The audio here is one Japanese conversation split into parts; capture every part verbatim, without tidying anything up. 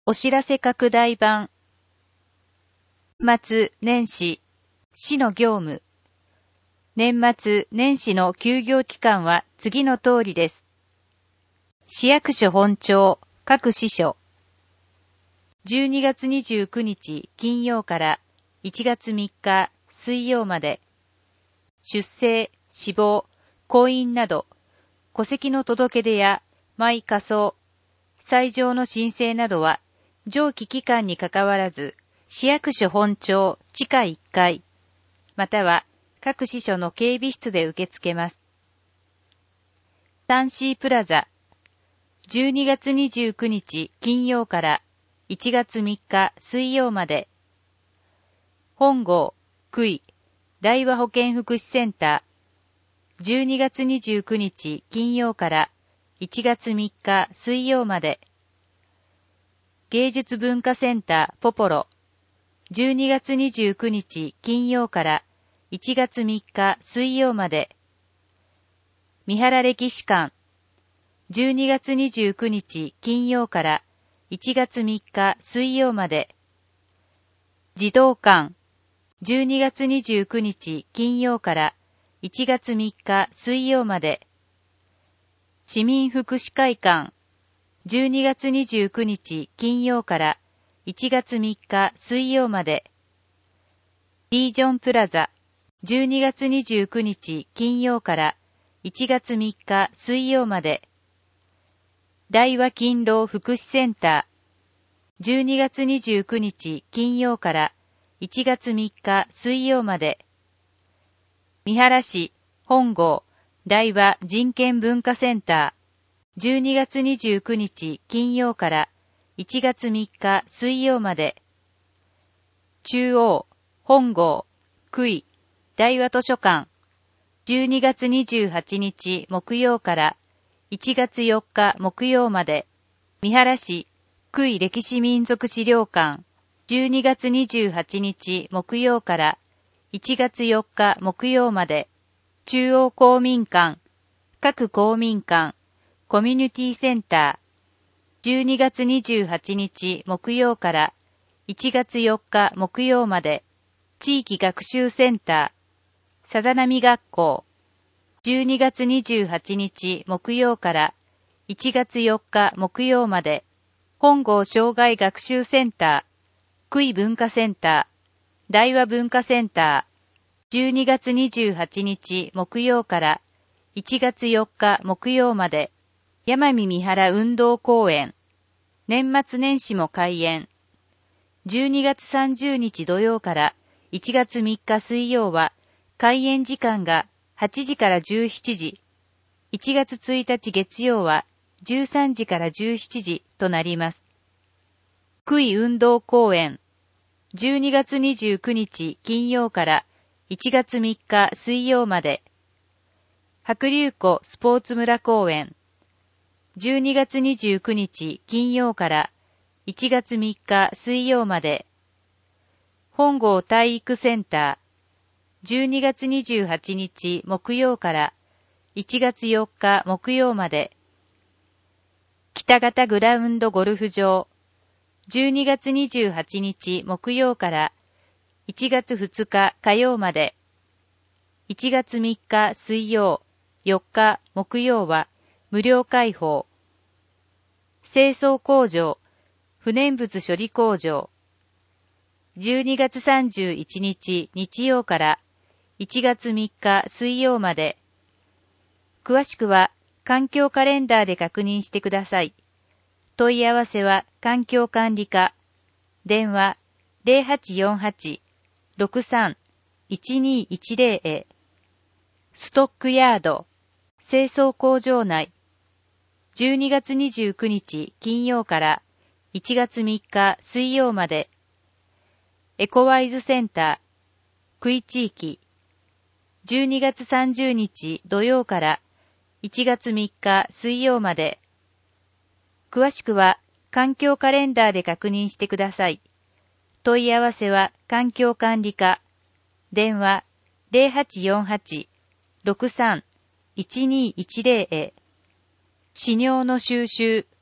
お知らせ拡大版。年末年始、市の業務。年末年始の休業期間は次の通りです。市役所本庁、各支所。じゅうにがつにじゅうくにち金曜からいちがつみっか水曜まで、出生、死亡、婚姻など、戸籍の届け出や埋火葬、斎場の申請などは、上記期間にかかわらず、市役所本庁地下いっかい、または各支所の警備室で受け付けます。サンシープラザ、じゅうにがつにじゅうくにち金曜からいちがつみっか水曜まで、本郷、杭、大和保健福祉センター、じゅうにがつにじゅうくにち金曜からいちがつみっか水曜まで、芸術文化センターポポロ、じゅうにがつにじゅうくにち金曜からいちがつみっか水曜まで、三原歴史館、じゅうにがつにじゅうくにち金曜からいちがつみっか水曜まで、児童館、じゅうにがつにじゅうくにち金曜からいちがつみっか水曜まで、市民福祉会館、じゅうにがつにじゅうくにち金曜からいちがつみっか水曜まで、リージョンプラザ、じゅうにがつにじゅうくにち金曜からいちがつみっか水曜まで、大和勤労福祉センター、じゅうにがつにじゅうくにち金曜からいちがつみっか水曜まで、三原市本郷大和人権文化センター、じゅうにがつにじゅうくにち金曜からいちがつみっか水曜まで、中央本郷杭大和図書館、じゅうにがつにじゅうはちにち木曜からいちがつよっか木曜まで、三原市杭歴史民俗資料館、じゅうにがつにじゅうはちにち木曜からいちがつよっか木曜まで、中央公民館、各公民館、コミュニティセンター、じゅうにがつにじゅうはちにち木曜からいちがつよっか木曜まで、地域学習センター、さざなみ学校、じゅうにがつにじゅうはちにち木曜からいちがつよっか木曜まで、本郷障害学習センター、杭文化センター、大和文化センター、じゅうにがつにじゅうはちにち木曜からいちがつよっか木曜まで、山見三原運動公園、年末年始も開園。じゅうにがつさんじゅうにち土曜からいちがつみっか水曜は、開園時間がはちじからじゅうしちじ、いちがつついたち月曜はじゅうさんじからじゅうしちじとなります。杭運動公園、じゅうにがつにじゅうくにち金曜からいちがつみっか水曜まで、白龍湖スポーツ村公園、じゅうにがつにじゅうくにち金曜からいちがつみっか水曜まで、本郷体育センター、じゅうにがつにじゅうはちにち木曜からいちがつよっか木曜まで、北方グラウンドゴルフ場、じゅうにがつにじゅうはちにち木曜からいちがつふつか火曜まで、いちがつみっか水曜、よっか木曜は無料開放。清掃工場、不燃物処理工場、じゅうにがつさんじゅういちにち日曜からいちがつみっか水曜まで。詳しくは環境カレンダーで確認してください。問い合わせは環境管理課。電話 ゼロはちよんはち ろくさん いちにいちゼロ へ。ストックヤード、清掃工場内。じゅうにがつにじゅうくにち金曜からいちがつみっか水曜まで。エコワイズセンター、杭地域。じゅうにがつさんじゅうにち土曜からいちがつみっか水曜まで。詳しくは環境カレンダーで確認してください。問い合わせは環境管理課。電話 ゼロはちよんはち ろくさん いちにいちゼロ へ。飼料の収集、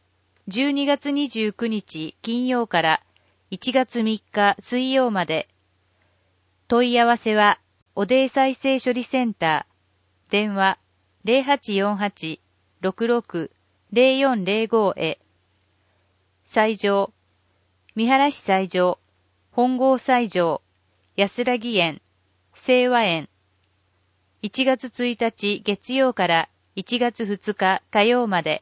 じゅうにがつにじゅうくにち金曜からいちがつみっか水曜まで。問い合わせは、おでい再生処理センター、電話 ゼロはちよんはち ろくろく ゼロよんゼロご へ。斎場、三原市斎場、本郷斎場、安らぎ園、清和園。いちがつついたち月曜からいちがつふつか火曜まで。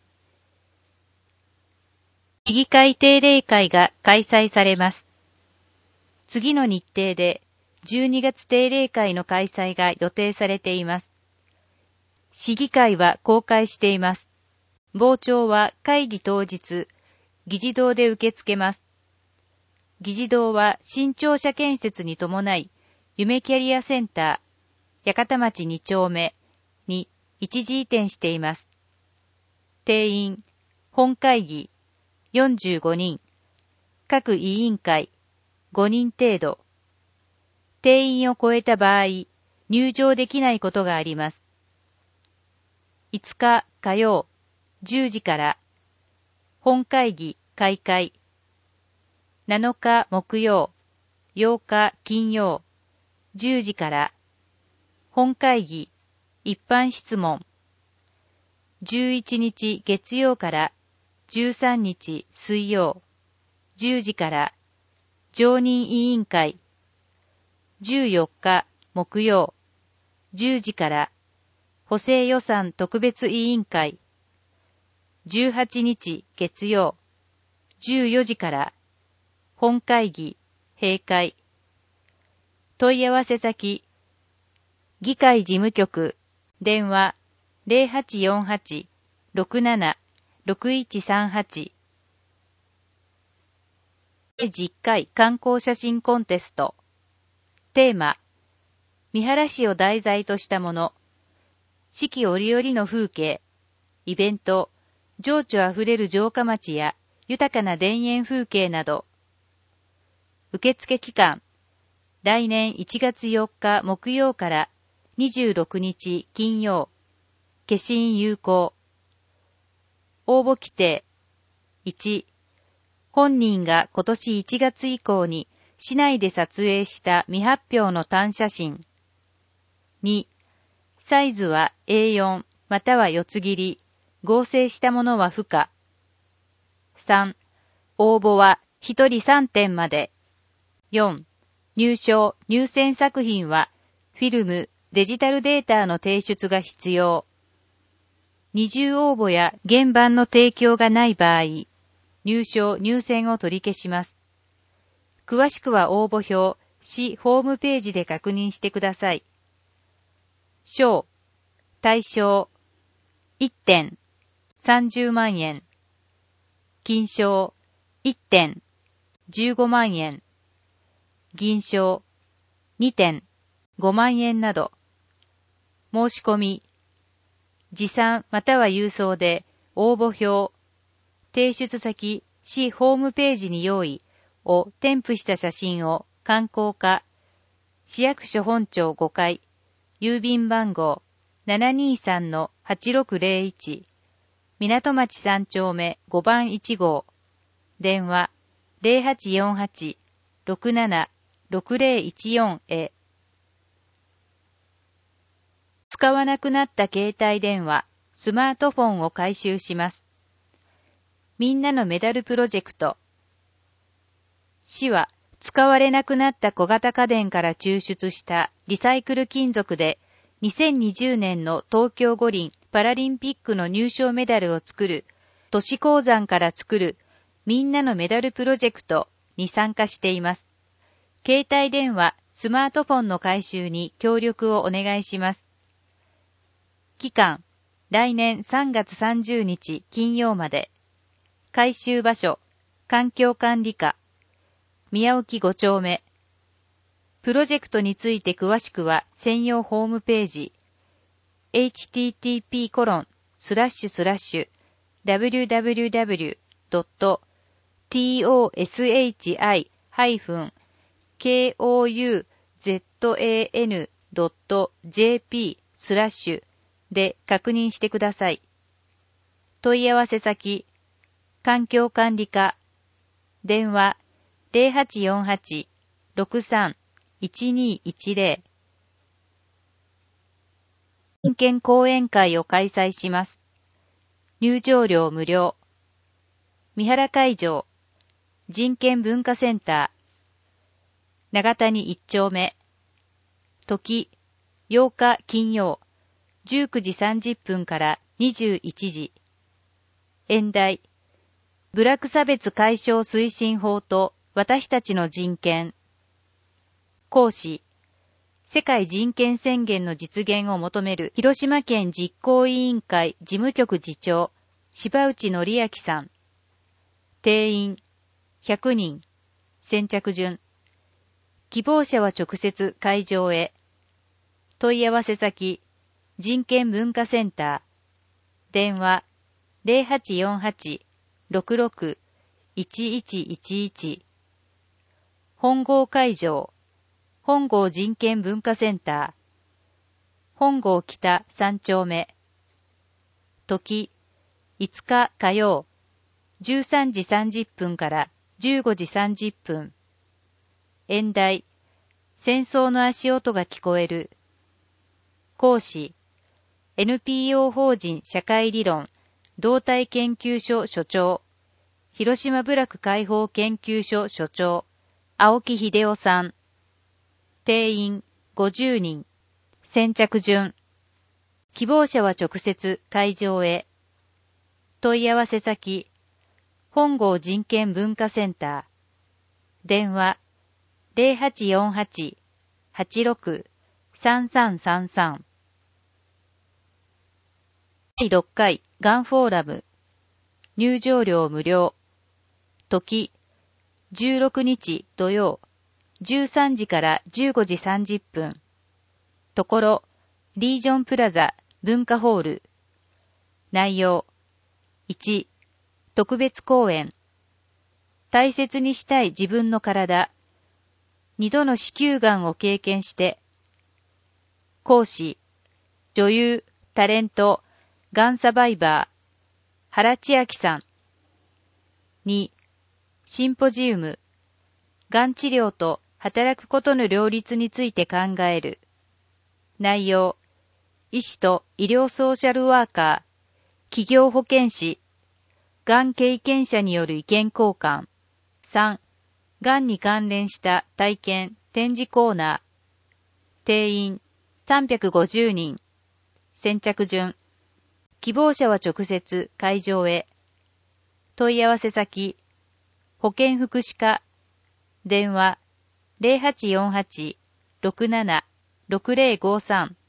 市議会定例会が開催されます。次の日程でじゅうにがつ定例会の開催が予定されています。市議会は公開しています。傍聴は会議当日、議事堂で受け付けます。議事堂は新庁舎建設に伴い、夢キャリアセンター、八幡町に丁目に一時移転しています。定員、本会議、よんじゅうごにん、各委員会、ごにん程度。定員を超えた場合、入場できないことがあります。いつか火曜、じゅうじから、本会議開会。なのか木曜、ようか金曜、じゅうじから、本会議一般質問。じゅういちにち月曜からじゅうさんにち水曜、じゅうじから、常任委員会。じゅうよっか木曜、じゅうじから、補正予算特別委員会。じゅうはちにち月曜、じゅうよじから、本会議閉会。問い合わせ先、議会事務局、電話 ゼロはちよんはち ろくなな ろくいちさんはち。じゅっかい観光写真コンテスト。テーマ、三原市を題材としたもの。四季折々の風景。イベント、情緒あふれる城下町や豊かな田園風景など。受付期間、来年いちがつよっか木曜からにじゅうろくにち金曜。消印有効。応募規定。いち、本人が今年いちがつ以降に市内で撮影した未発表の単写真。に、サイズは エーよん または四つ切り、合成したものは不可。さん、応募はひとりさんてんまで。よん、入賞・入選作品はフィルム、デジタルデータの提出が必要。二重応募や原版の提供がない場合、入賞・入選を取り消します。詳しくは応募表、市ホームページで確認してください。賞、対象、いってん、さんじゅうまんえん。金賞、いってん、じゅうごまんえん。銀賞、にてん、ごまんえんなど。申し込み、持参または郵送で応募表、提出先、市ホームページに用意を添付した写真を刊行課、市役所本庁ごかい、郵便番号 ななにさんのはちろくゼロいち、港町さん丁目ごばんいち号、電話 ゼロはちよんはち ろくなな ろくゼロいちよん へ。使わなくなった携帯電話、スマートフォンを回収します。みんなのメダルプロジェクト。市は使われなくなった小型家電から抽出したリサイクル金属でにせんにじゅうねんの東京五輪パラリンピックの入賞メダルを作る都市鉱山から作るみんなのメダルプロジェクトに参加しています。携帯電話、スマートフォンの回収に協力をお願いします。期間、来年さんがつさんじゅうにち金曜まで。回収場所、環境管理課、宮沖ご丁目。プロジェクトについて詳しくは専用ホームページ、エイチティーティーピーコロンスラッシュスラッシュダブリューダブリューダブリュードットトシハケーオーユーゼットエーエヌドットジェーピースラッシュで確認してください。問い合わせ先、 環境管理課、電話 ゼロはちよんはち ろくさん いちにいちゼロ。人権講演会を開催します。入場料無料。三原会場、人権文化センター、長谷一丁目。時、ようか金曜、じゅうくじさんじゅっぷんからにじゅういちじ。演題、部落差別解消推進法と私たちの人権。講師、世界人権宣言の実現を求める広島県実行委員会事務局次長、柴内則明さん。定員、ひゃくにん。先着順。希望者は直接会場へ。問い合わせ先、人権文化センター。電話、ゼロはちよんはち ろくろく いちいちいちいち。本郷会場、本郷人権文化センター。本郷北さん丁目。時、いつか火曜、じゅうさんじさんじゅっぷんからじゅうごじさんじゅっぷん。演題、戦争の足音が聞こえる。講師、エヌピーオー 法人社会理論動態研究所所長、広島部落解放研究所所長、青木秀夫さん。定員ごじゅうにん。先着順。希望者は直接会場へ。問い合わせ先、本郷人権文化センター。電話、ゼロはちよんはち はちろく さんさんさんさん。だいろっかいがんフォーラム。入場料無料。時、じゅうろくにち土曜、じゅうさんじからじゅうごじさんじゅっぷん。ところ、リージョンプラザ文化ホール。内容、いち、特別講演。大切にしたい自分の体。二度の子宮がんを経験して。講師、女優、タレント、がんサバイバー、原千秋さん。に、シンポジウム。がん治療と働くことの両立について考える。内容、医師と医療ソーシャルワーカー、企業保健師、がん経験者による意見交換。さん、がんに関連した体験、展示コーナー。定員、さんびゃくごじゅうにん。先着順。希望者は直接会場へ。問い合わせ先、保健福祉課。電話、ゼロはちよんはち ろくなな ろくゼロごさん。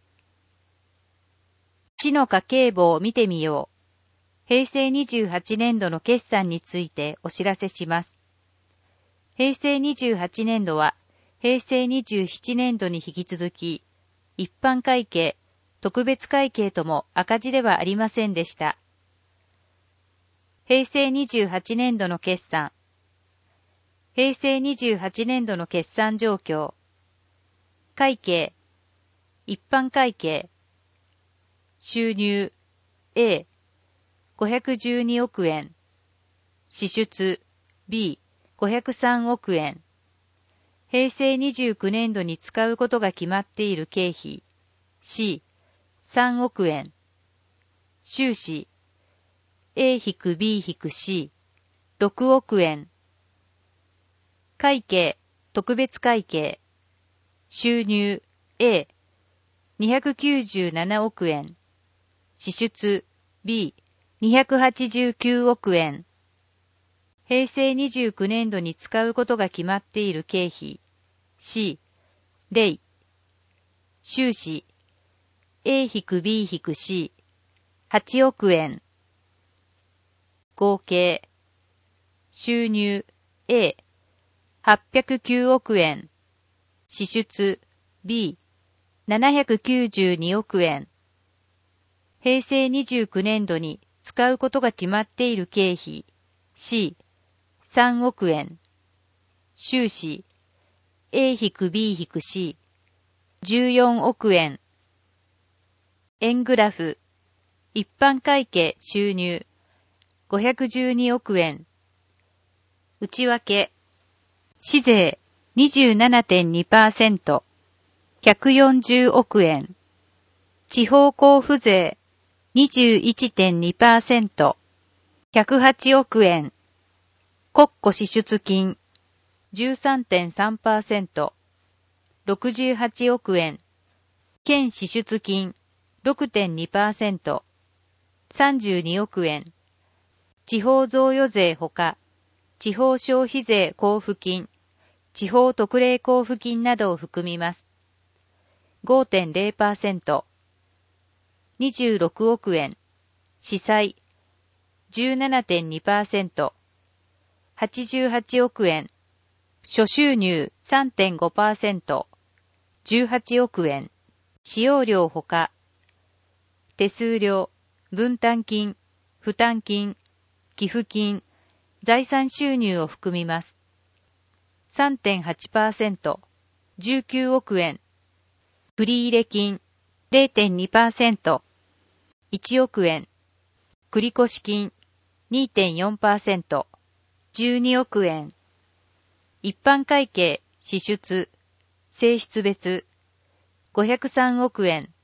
市の家計簿を見てみよう。へいせいにじゅうはちねんどの決算についてお知らせします。へいせいにじゅうはちねんどは、へいせいにじゅうななねんどに引き続き、一般会計、特別会計とも赤字ではありませんでした。へいせいにじゅうはちねんどの決算。へいせいにじゅうはちねんどの決算状況。会計、一般会計。収入、A、ごひゃくじゅうにおくえん。支出、B、ごひゃくさんおくえん。へいせいにじゅうきゅうねんどに使うことが決まっている経費、C、さんおくえん。収支、A-B-C、ろくおくえん。会計、特別会計。収入、A、にひゃくきゅうじゅうななおくえん。支出、B、にひゃくはちじゅうきゅうおくえん。へいせいにじゅうきゅうねんどに使うことが決まっている経費、C、ゼロ。収支、A-B-C、はちおくえん。合計、収入、A、はっぴゃくきゅうおくえん。支出、B、ななひゃくきゅうじゅうにおくえん。へいせいにじゅうきゅうねんどに使うことが決まっている経費、C、さんおくえん。収支、A-B-C、じゅうよんおくえん。円グラフ、一般会計収入、 ごひゃくじゅうにおくえん。内訳、市税 にじゅうななてんにパーセント、ひゃくよんじゅうおくえん。地方交付税 にじゅういちてんにパーセント、ひゃくはちおくえん。国庫支出金 じゅうさんてんさんパーセント、ろくじゅうはちおくえん。県支出金 ろくてんにパーセント、さんじゅうにおくえん。地方贈与税ほか、地方消費税交付金、地方特例交付金などを含みます。ごてんれいパーセント、にじゅうろくおくえん。司祭 じゅうななてんにパーセント、はちじゅうはちおくえん。諸収入 さんてんごパーセント、じゅうはちおくえん。使用料ほか、手数料、分担金、負担金、寄付金、財産収入を含みます。さんてんはちパーセント、じゅうきゅうおくえん。繰入金 れいてんにパーセント、いちおくえん。繰越金 にてんよんパーセント、じゅうにおくえん。一般会計支出、性質別ごひゃくさんおくえん。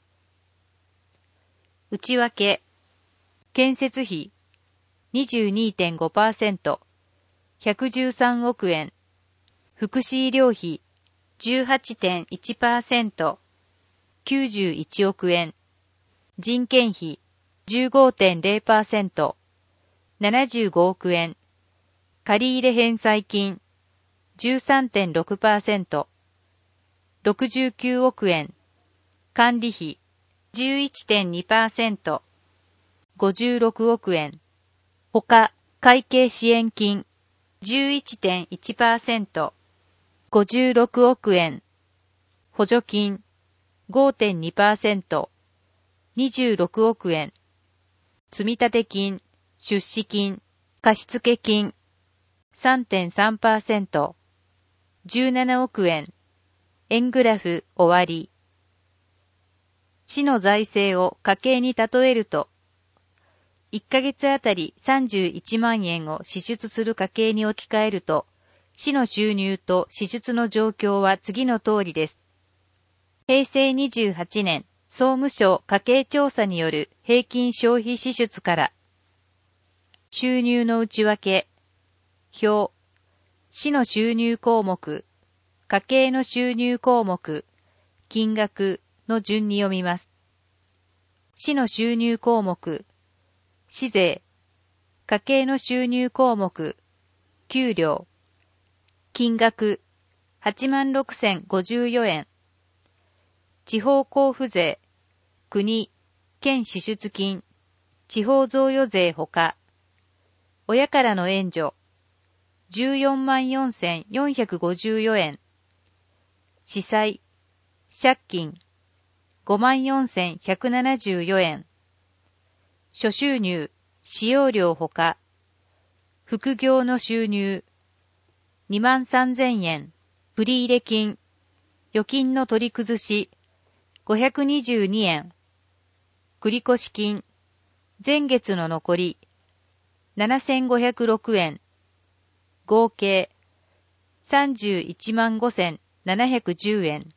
内訳、建設費 にじゅうにてんごパーセント、ひゃくじゅうさんおくえん。福祉医療費 じゅうはちてんいちパーセント、きゅうじゅういちおくえん。人件費 じゅうごてんれいパーセント、ななじゅうごおくえん。借入返済金 じゅうさんてんろくパーセント、ろくじゅうきゅうおくえん。管理費 じゅういちてんにパーセント、ごじゅうろくおくえん。他、会計支援金 じゅういちてんいちパーセント、ごじゅうろくおくえん。補助金 ごてんにパーセント、にじゅうろくおくえん。積立金、出資金、貸付金 さんてんさんパーセント、じゅうななおくえん。円グラフ終わり。市の財政を家計に例えると、いっかげつあたりさんじゅういちまんえんを支出する家計に置き換えると、市の収入と支出の状況は次の通りです。へいせいにじゅうはちねん、総務省家計調査による平均消費支出から、収入の内訳、表、市の収入項目、家計の収入項目、金額の順に読みます。市の収入項目、市税、家計の収入項目、給料、金額、はちまんろくせんごじゅうよえん。地方交付税、国、県支出金、地方贈与税ほか、親からの援助、じゅうよんまんよんせんよんひゃくごじゅうよえん。司祭、借金、ごまんよんせんひゃくななじゅうよえん。諸収入、使用料ほか、副業の収入、にまんさんぜんえん。振入金、預金の取り崩し、ごひゃくにじゅうにえん。繰越金、前月の残り、ななせんごひゃくろくえん。合計、さんじゅういちまんごせんななひゃくじゅうえん。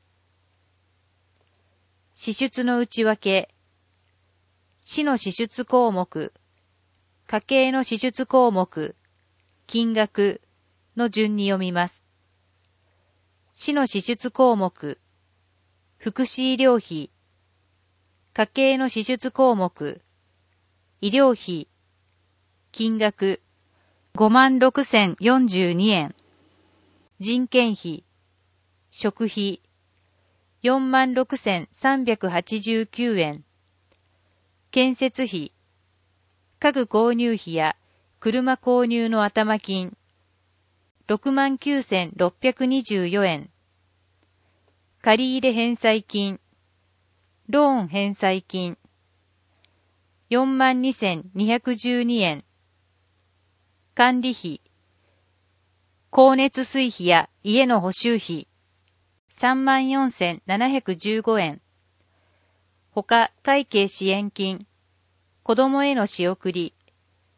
支出の内訳、市の支出項目、家計の支出項目、金額の順に読みます。市の支出項目、福祉医療費、家計の支出項目、医療費、金額、ごまんろくせんよんじゅうにえん。人件費、食費、よんまんろくせんさんびゃくはちじゅうきゅうえん。建設費、家具購入費や車購入の頭金、ろくまんきゅうせんろっぴゃくにじゅうよえん。借入返済金、ローン返済金、よんまんにせんにひゃくじゅうにえん。管理費、光熱水費や家の補修費、さんまんよんせんななひゃくじゅうごえん。他会計支援金、子供への仕送り、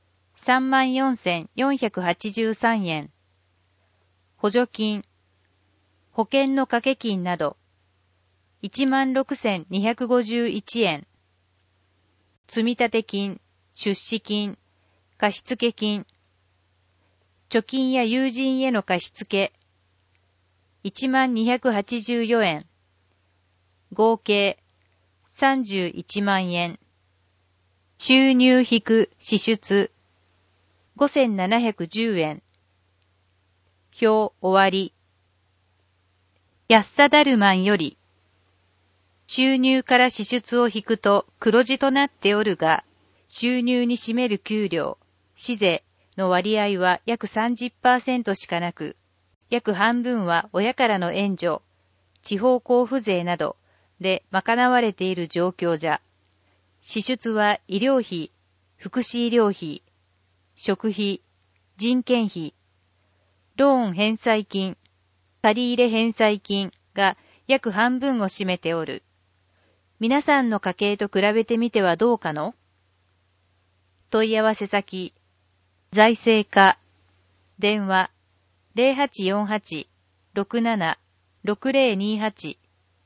さんまんよんせんよんひゃくはちじゅうさんえん。補助金、保険の掛け金など、いちまんろくせんにひゃくごじゅういちえん。積立金、出資金、貸付金、貯金や友人への貸付、いちまんにひゃくはちじゅうよえん。合計、さんじゅういちまんえん。収入引く支出、ごせんななひゃくじゅうえん。表終わり。安さだるまんより、収入から支出を引くと黒字となっておるが、収入に占める給料、市税の割合は約 さんじゅっパーセント しかなく、約半分は親からの援助、地方交付税などで賄われている状況じゃ。支出は医療費、福祉医療費、食費、人件費、ローン返済金、借入返済金が約半分を占めておる。皆さんの家計と比べてみてはどうかの？問い合わせ先、財政課、電話 ゼロはちよんはち ろくなな ろくゼロにはち。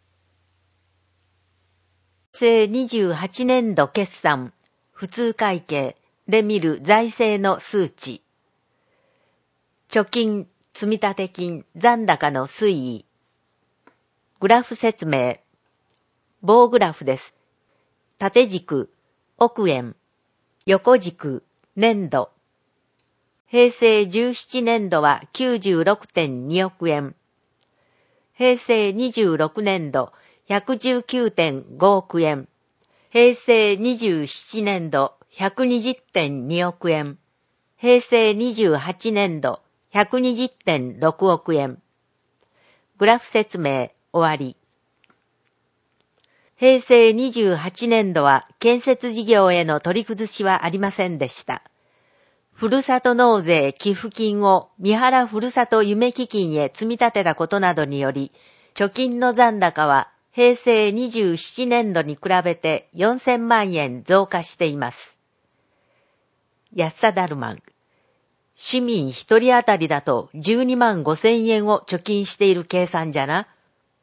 平成にじゅうはちねんど決算、普通会計で見る財政の数値。貯金、積立金、残高の推移。グラフ説明。棒グラフです。縦軸、億円。横軸、年度。平成じゅうななねんどは きゅうじゅうろくてんにおくえん。平成にじゅうろくねんど ひゃくじゅうきゅうてんごおくえん。平成にじゅうななねんど ひゃくにじゅってんにおくえん。平成にじゅうはちねんど ひゃくにじゅってんろくおくえん。グラフ説明終わり。平成にじゅうはちねんどは建設事業への取り崩しはありませんでした。ふるさと納税寄付金を三原ふるさと夢基金へ積み立てたことなどにより、貯金の残高は平成にじゅうななねんどに比べてよんせんまんえん増加しています。安さだるまん。市民一人当たりだとじゅうにまんごせんえんを貯金している計算じゃな。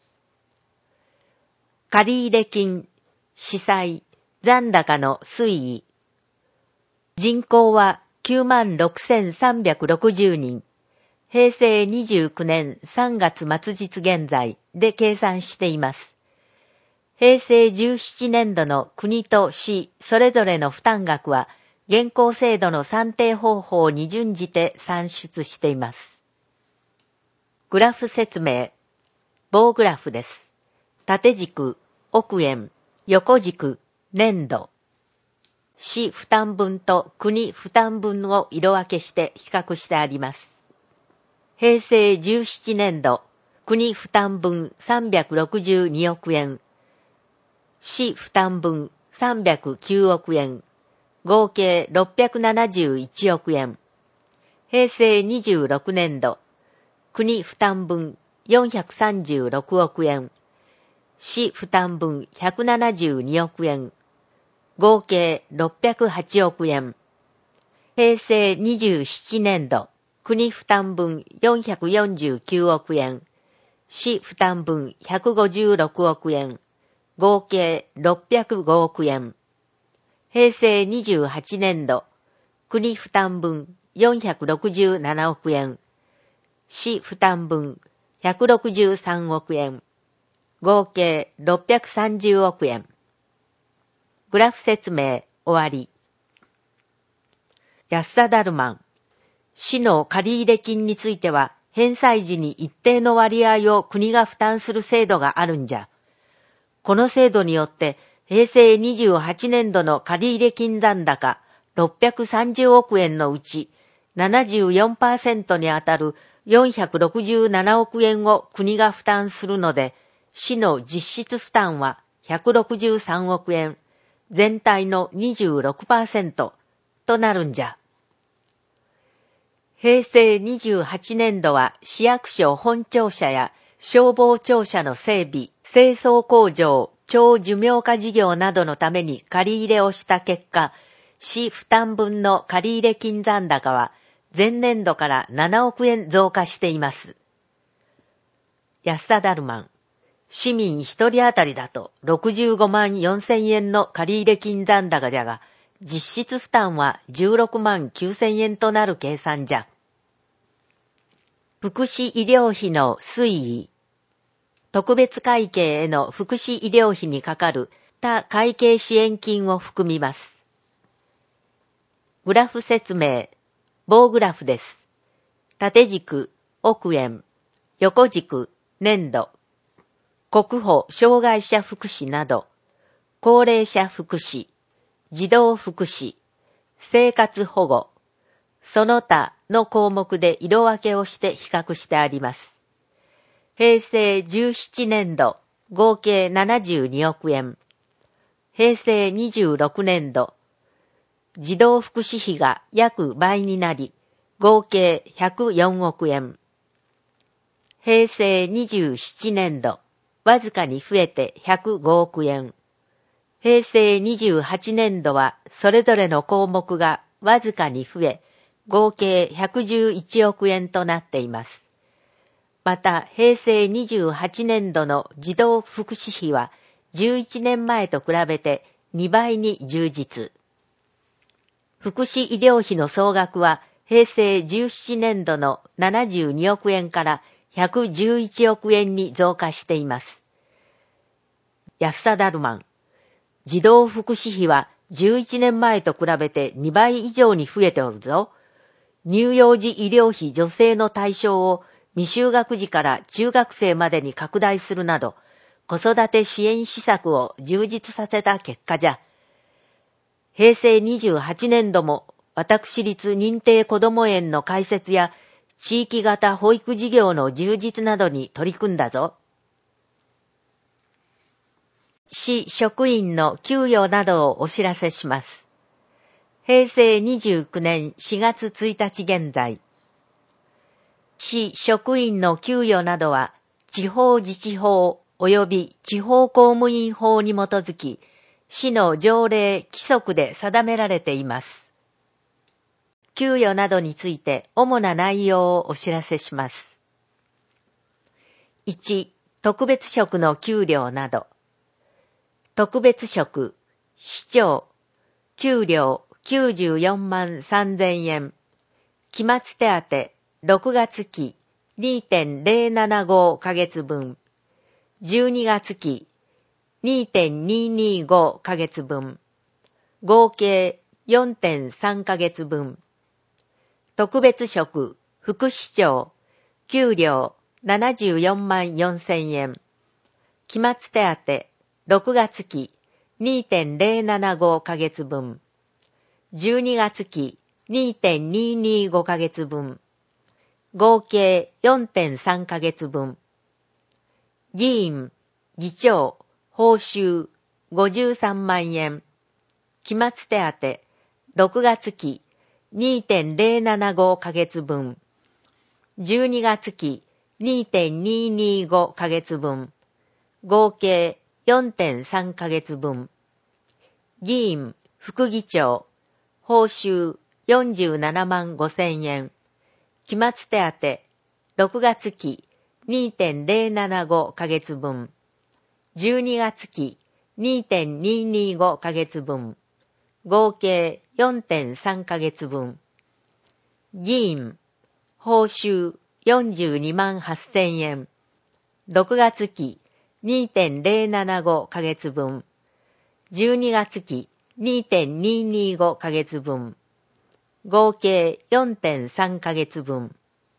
借入金、市債、残高の推移。人口はきゅうまんろくせんさんびゃくろくじゅうにん。平成にじゅうきゅうねんさんがつ末日現在で計算しています。平成じゅうななねんどの国と市それぞれの負担額は現行制度の算定方法に準じて算出しています。グラフ説明。棒グラフです。縦軸、億円、横軸、年度。市負担分と国負担分を色分けして比較してあります。平成じゅうななねん度、国負担分さんびゃくろくじゅうにおくえん、市負担分さんびゃくきゅうおくえん、合計ろっぴゃくななじゅういちおくえん。平成にじゅうろくねん度、国負担分よんひゃくさんじゅうろくおくえん、市負担分ひゃくななじゅうにおくえん、合計ろっぴゃくはちおくえん。平成にじゅうななねん度、国負担分よんひゃくよんじゅうきゅうおくえん、市負担分ひゃくごじゅうろくおくえん、合計ろっぴゃくごおくえん。平成にじゅうはちねん度、国負担分よんひゃくろくじゅうななおくえん、市負担分ひゃくろくじゅうさんおくえん、合計ろっぴゃくさんじゅうおくえん。グラフ説明終わり。安さだるまん。市の借入金については、返済時に一定の割合を国が負担する制度があるんじゃ。この制度によって、平成にじゅうはちねん度の借入金残高ろっぴゃくさんじゅうおくえんのうち、ななじゅうよんパーセント にあたるよんひゃくろくじゅうななおくえんを国が負担するので、市の実質負担はひゃくろくじゅうさんおくえん、全体の にじゅうろくパーセント となるんじゃ。平成にじゅうはちねん度は市役所本庁舎や消防庁舎の整備、清掃工場、長寿命化事業などのために借り入れをした結果、 市負担分の借入金残高は前年度からななおくえん増加しています。安田ダルマン、市民一人当たりだとろくじゅうごまんよんせんえんの借入金残高じゃが、実質負担はじゅうろくまんきゅうせんえんとなる計算じゃ。福祉医療費の推移。特別会計への福祉医療費にかかる他会計支援金を含みます。グラフ説明。棒グラフです。縦軸、億円。横軸、年度。国保障害者福祉など、高齢者福祉、児童福祉、生活保護、その他の項目で色分けをして比較してあります。平成じゅうななねん度、合計ななじゅうにおくえん。平成にじゅうろくねん度、児童福祉費が約倍になり、合計ひゃくよんおくえん。平成にじゅうななねん度、わずかに増えてひゃくごおくえん。平成にじゅうはちねん度はそれぞれの項目がわずかに増え、合計ひゃくじゅういちおくえんとなっています。また、平成にじゅうはちねん度の児童福祉費はじゅういちねんまえと比べてにばいに充実。福祉医療費の総額は平成じゅうななねん度のななじゅうにおくえんからひゃくじゅういちおくえんに増加しています。安田ダルマン、児童福祉費はじゅういちねんまえと比べてにばい以上に増えておるぞ。乳幼児医療費助成の対象を未就学児から中学生までに拡大するなど、子育て支援施策を充実させた結果じゃ。平成にじゅうはちねん度も私立認定こども園の開設や地域型保育事業の充実などに取り組んだぞ。市職員の給与などをお知らせします。平成にじゅうきゅうねんしがつついたち現在、市職員の給与などは地方自治法及び地方公務員法に基づき、市の条例規則で定められています。給与などについて主な内容をお知らせします。いち、特別職の給料など。特別職、市長、給料きゅうじゅうよんまんさんぜんえん。期末手当、ろくがつ期 にてんぜろななご ヶ月分。じゅうにがつ期 にてんににご ヶ月分。合計 よんてんさん ヶ月分。特別職、副市長、給料ななじゅうよんまんよんせんえん。期末手当、ろくがつ期 にてんぜろななご ヶ月分。じゅうにがつ期 にてんににご ヶ月分。合計 よんてんさん ヶ月分。議員、議長、報酬ごじゅうさんまんえん。期末手当、ろくがつ期 にてんぜろななご ヶ月分。じゅうにがつ期 にてんににご ヶ月分。合計 よんてんさん ヶ月分。議員、副議長、報酬よんじゅうななまんごせんえん。期末手当、ろくがつ期 にてんぜろななご ヶ月分。じゅうにがつ期 にてんににご ヶ月分。合計 よんてんさん ヶ月分。議員、報酬よんじゅうにまんはっせんえん。ろくがつ期 にてんぜろななご ヶ月分。じゅうにがつ期 にてんににご ヶ月分。合計 よんてんさん ヶ月分。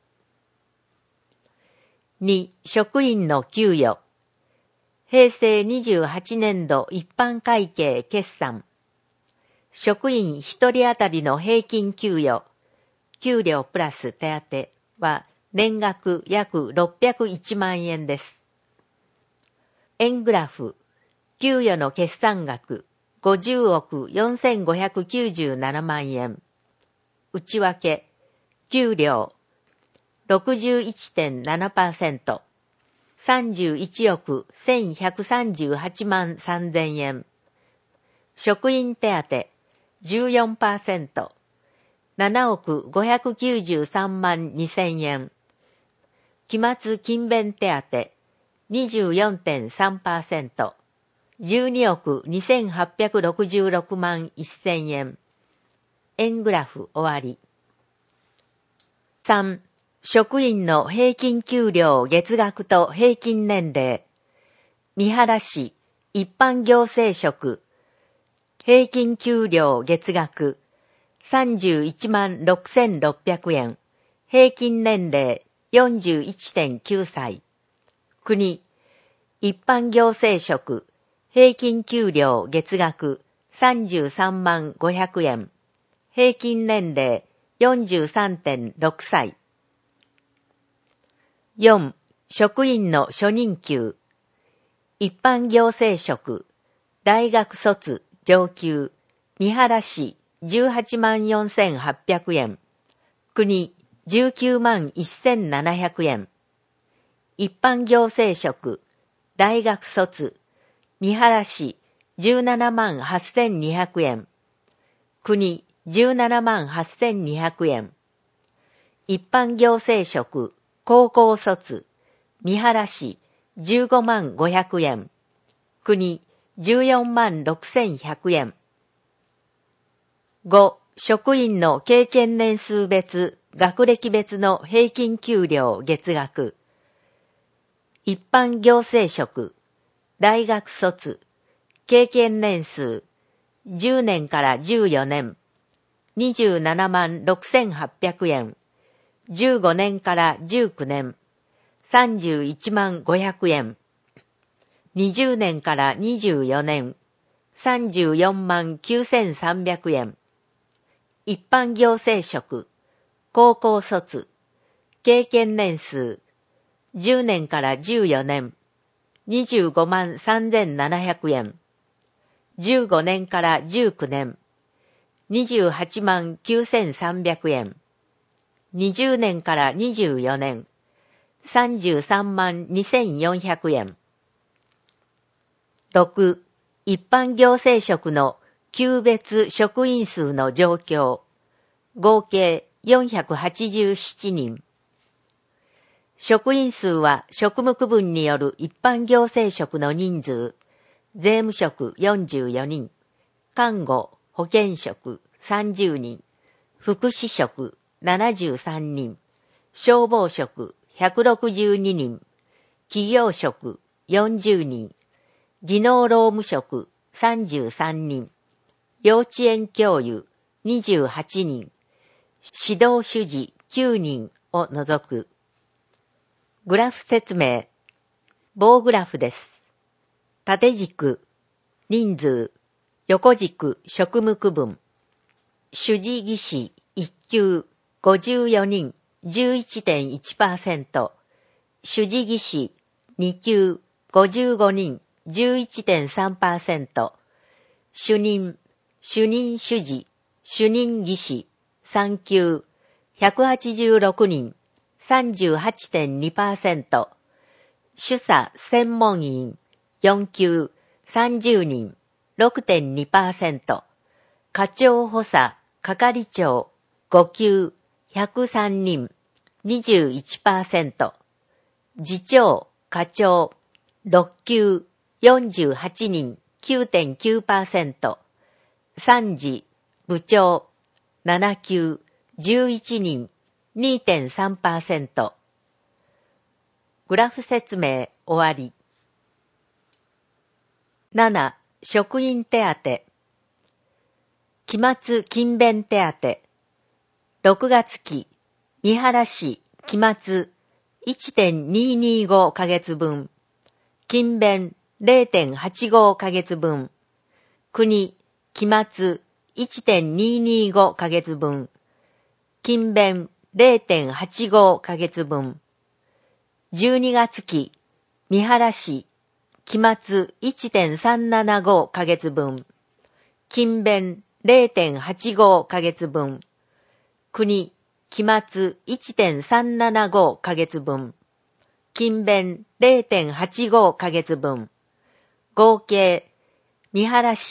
に、職員の給与。平成にじゅうはちねん度一般会計決算。職員一人当たりの平均給与、給料プラス手当は年額約ろっぴゃくいちまんえんです。円グラフ、給与の決算額ごじゅうおくよんせんごひゃくきゅうじゅうななまんえん。内訳、給料 ろくじゅういってんななパーセント、さんじゅういちおくせんひゃくさんじゅうはちまんさんぜんえん。職員手当じゅうよんパーセント、ななおくごひゃくきゅうじゅうさんまんにせんえん。期末勤勉手当 にじゅうよんてんさんパーセント、じゅうにおくにせんはっぴゃくろくじゅうろくまんせんえん。円グラフ終わり。さん、職員の平均給料月額と平均年齢。三原市一般行政職。平均給料月額さんじゅういちまんろくせんろっぴゃくえん。平均年齢 よんじゅういってんきゅうさい。国、一般行政職。平均給料月額さんじゅうさんまんごひゃくえん。平均年齢 よんじゅうさんてんろくさい。よん、職員の初任給。一般行政職。大学卒、上級。三原市じゅうはちまんよんせんはっぴゃくえん。国じゅうきゅうまんせんななひゃくえん。一般行政職。大学卒。三原市じゅうななまんはっせんにひゃくえん。国じゅうななまんはっせんにひゃくえん。一般行政職。高校卒。三原市じゅうごまんごひゃくえん。国じゅうよんまんろくせんひゃくえん。ご、職員の経験年数別、学歴別の平均給料月額。一般行政職。大学卒。経験年数。じゅうねんからじゅうよねん。にじゅうななまんろくせんはっぴゃくえん。じゅうごねんからじゅうきゅうねん。さんじゅういちまんごひゃくえん。にじゅうねんからにじゅうよねん。さんじゅうよんまんきゅうせんさんびゃくえん。一般行政職。高校卒。経験年数。じゅうねんからじゅうよねん。にじゅうごまんさんぜんななひゃくえん。じゅうごねんからじゅうきゅうねん。にじゅうはちまんきゅうせんさんびゃくえん。にじゅうねんからにじゅうよねん。さんじゅうさんまんにせんよんひゃくえん。ろく、一般行政職の級別職員数の状況。合計よんひゃくはちじゅうななにん。職員数は職務区分による一般行政職の人数。税務職よんじゅうよにん。看護、保健職さんじゅうにん。福祉職ななじゅうさんにん。消防職ひゃくろくじゅうににん。企業職よんじゅうにん。技能労務職さんじゅうさんにん。幼稚園教諭にじゅうはちにん。指導主事きゅうにんを除く。グラフ説明。棒グラフです。縦軸、人数、横軸、職務区分。主事技師いっ級ごじゅうよにん じゅういってんいちパーセント。主事技師に級ごじゅうごにん じゅういってんさんパーセント。主任、主任主事、主任技師さん級ひゃくはちじゅうろくにん さんじゅうはちてんにパーセント。主査専門員よん級さんじゅうにん ろくてんにパーセント。課長補佐係長ご級ひゃくさんにん にじゅういちパーセント。次長課長ろっ級よんじゅうはちにん きゅうてんきゅうパーセント。参事部長なな級じゅういちにん にてんさんパーセント。グラフ説明終わり。なな、職員手当。期末勤勉手当。ろくがつ期、三原市期末 いってんににご ヶ月分。勤勉 れいてんはちご ヶ月分。国期末 いってんににご ヶ月分。勤勉 れいてんはちご ヶ月分。じゅうにがつ期、三原市期末 いってんさんななご ヶ月分。勤勉 れいてんはちご ヶ月分。国期末 いってんさんななご ヶ月分。勤勉 れいてんはちご ヶ月分。合計三原市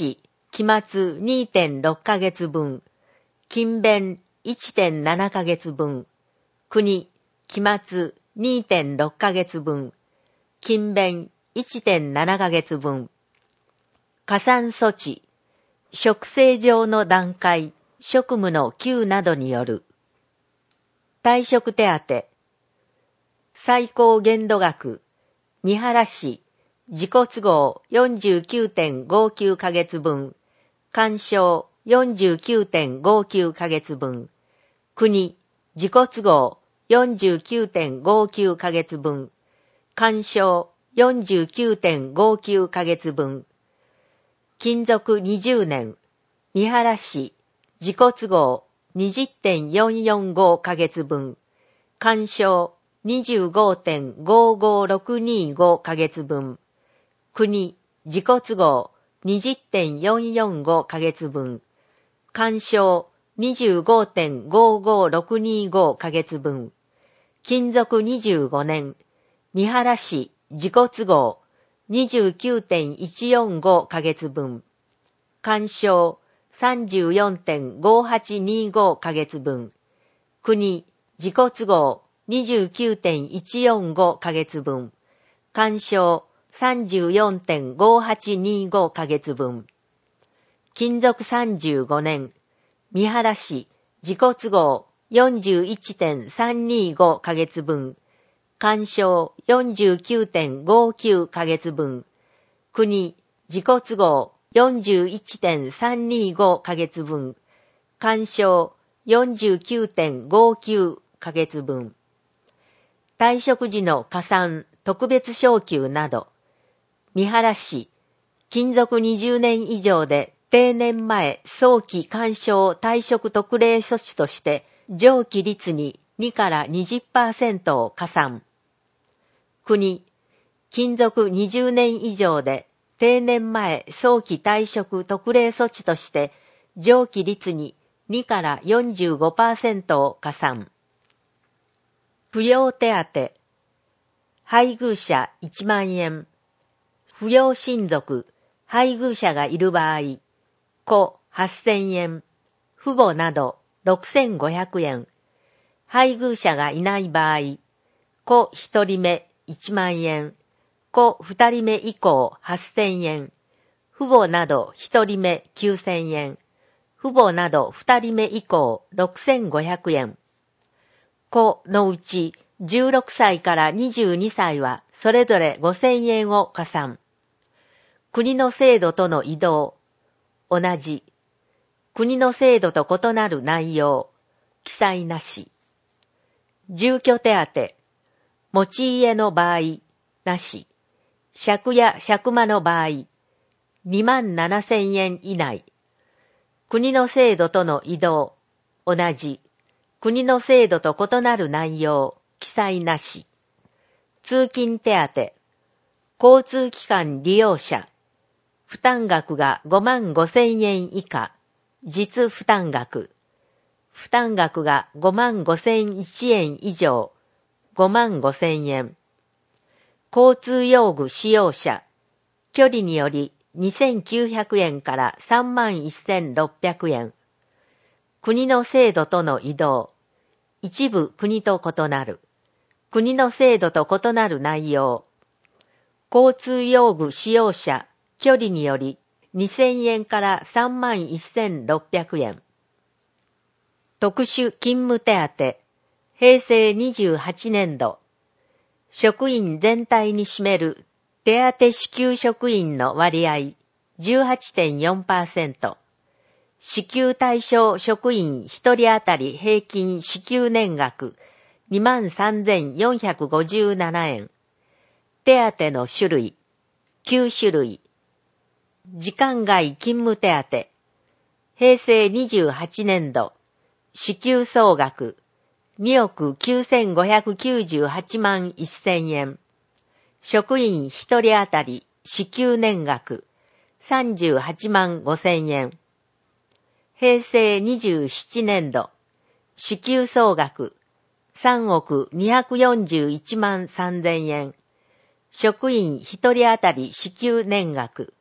期末 にてんろっかげつぶん、勤勉 いってんななかげつぶん、国、期末 にてんろっかげつぶん、勤勉 いってんななかげつぶん、加算措置、職政上の段階、職務の級などによる。退職手当、最高限度額、見晴らし、自己都合 よんじゅうきゅうてんごきゅうかげつぶん、干渉 よんじゅうきゅうてんごきゅうかげつぶん、国、自己都合 よんじゅうきゅうてんごきゅうかげつぶん、干渉 よんじゅうきゅうてんごきゅうかげつぶん、勤続にじゅうねん、見晴らし、自己都合 にじゅってんよんよんごかげつぶん、干渉 にじゅうごてんごごろくにごかげつぶん、国、自己都合 にじゅってんよんよんごかげつぶん、干渉 にじゅうごてんごごろくにごかげつぶん、勤続にじゅうごねん、見晴らし、自己都合 にじゅうきゅうてんいちよんごかげつぶん、干渉 さんじゅうよんてんごはちにごかげつぶん、国、自己都合 にじゅうきゅうてんいちよんごかげつぶん、干渉 さんじゅうよんてんごはちにごかげつぶん、勤続さんじゅうごねん、見晴らし、自己都合 よんじゅういってんさんにごかげつぶん、干渉 よんじゅうきゅうてんごきゅうかげつぶん、国、自己都合 よんじゅういってんさんにごかげつぶん、干渉 よんじゅうきゅうてんごきゅうかげつぶん、退職時の加算、特別昇給など、見晴らし、勤続にじゅうねん以上で定年前早期干渉退職特例措置として上記率ににから にじゅっパーセント を加算。国、勤続にじゅうねん以上で定年前早期退職特例措置として上記率ににから よんじゅうごパーセント を加算。扶養手当、配偶者いちまんえん、扶養親族、配偶者がいる場合、子はっせんえん、父母などろくせんごひゃくえん、配偶者がいない場合、子ひとりめいちまんえん、子ふたりめ以降はっせんえん、父母などひとりめきゅうせんえん、父母などふたりめ以降ろくせんごひゃくえん、子のうちじゅうろくさいからにじゅうにさいはそれぞれごせんえんを加算。国の制度との移動、同じ。国の制度と異なる内容、記載なし。住居手当、持ち家の場合、なし。借や借間の場合、にまんななせんえん以内。国の制度との移動、同じ。国の制度と異なる内容、記載なし。通勤手当、交通機関利用者、負担額がごまんごせんえん以下、実負担額。負担額がごまんごせんいちえん以上、ごまんごせんえん。交通用具使用者、距離によりにせんきゅうひゃくえんからさんまんせんろっぴゃくえん。国の制度との移動、一部国と異なる。国の制度と異なる内容。交通用具使用者、距離によりにせんえんからさんまんせんろっぴゃくえん。特殊勤務手当、平成にじゅうはちねんど。職員全体に占める手当支給職員の割合 じゅうはちてんよんパーセント。支給対象職員ひとり当たり平均支給年額 にまんさんぜんよんひゃくごじゅうななえん。手当の種類、きゅうしゅるい。時間外勤務手当、平成にじゅうはちねんど、支給総額、におくきゅうせんごひゃくきゅうじゅうはちまんせんえん。職員ひとり当たり支給年額、さんじゅうはちまんごせんえん。平成にじゅうななねんど、支給総額、さんおくにひゃくよんじゅういちまんさんぜんえん。職員ひとり当たり支給年額、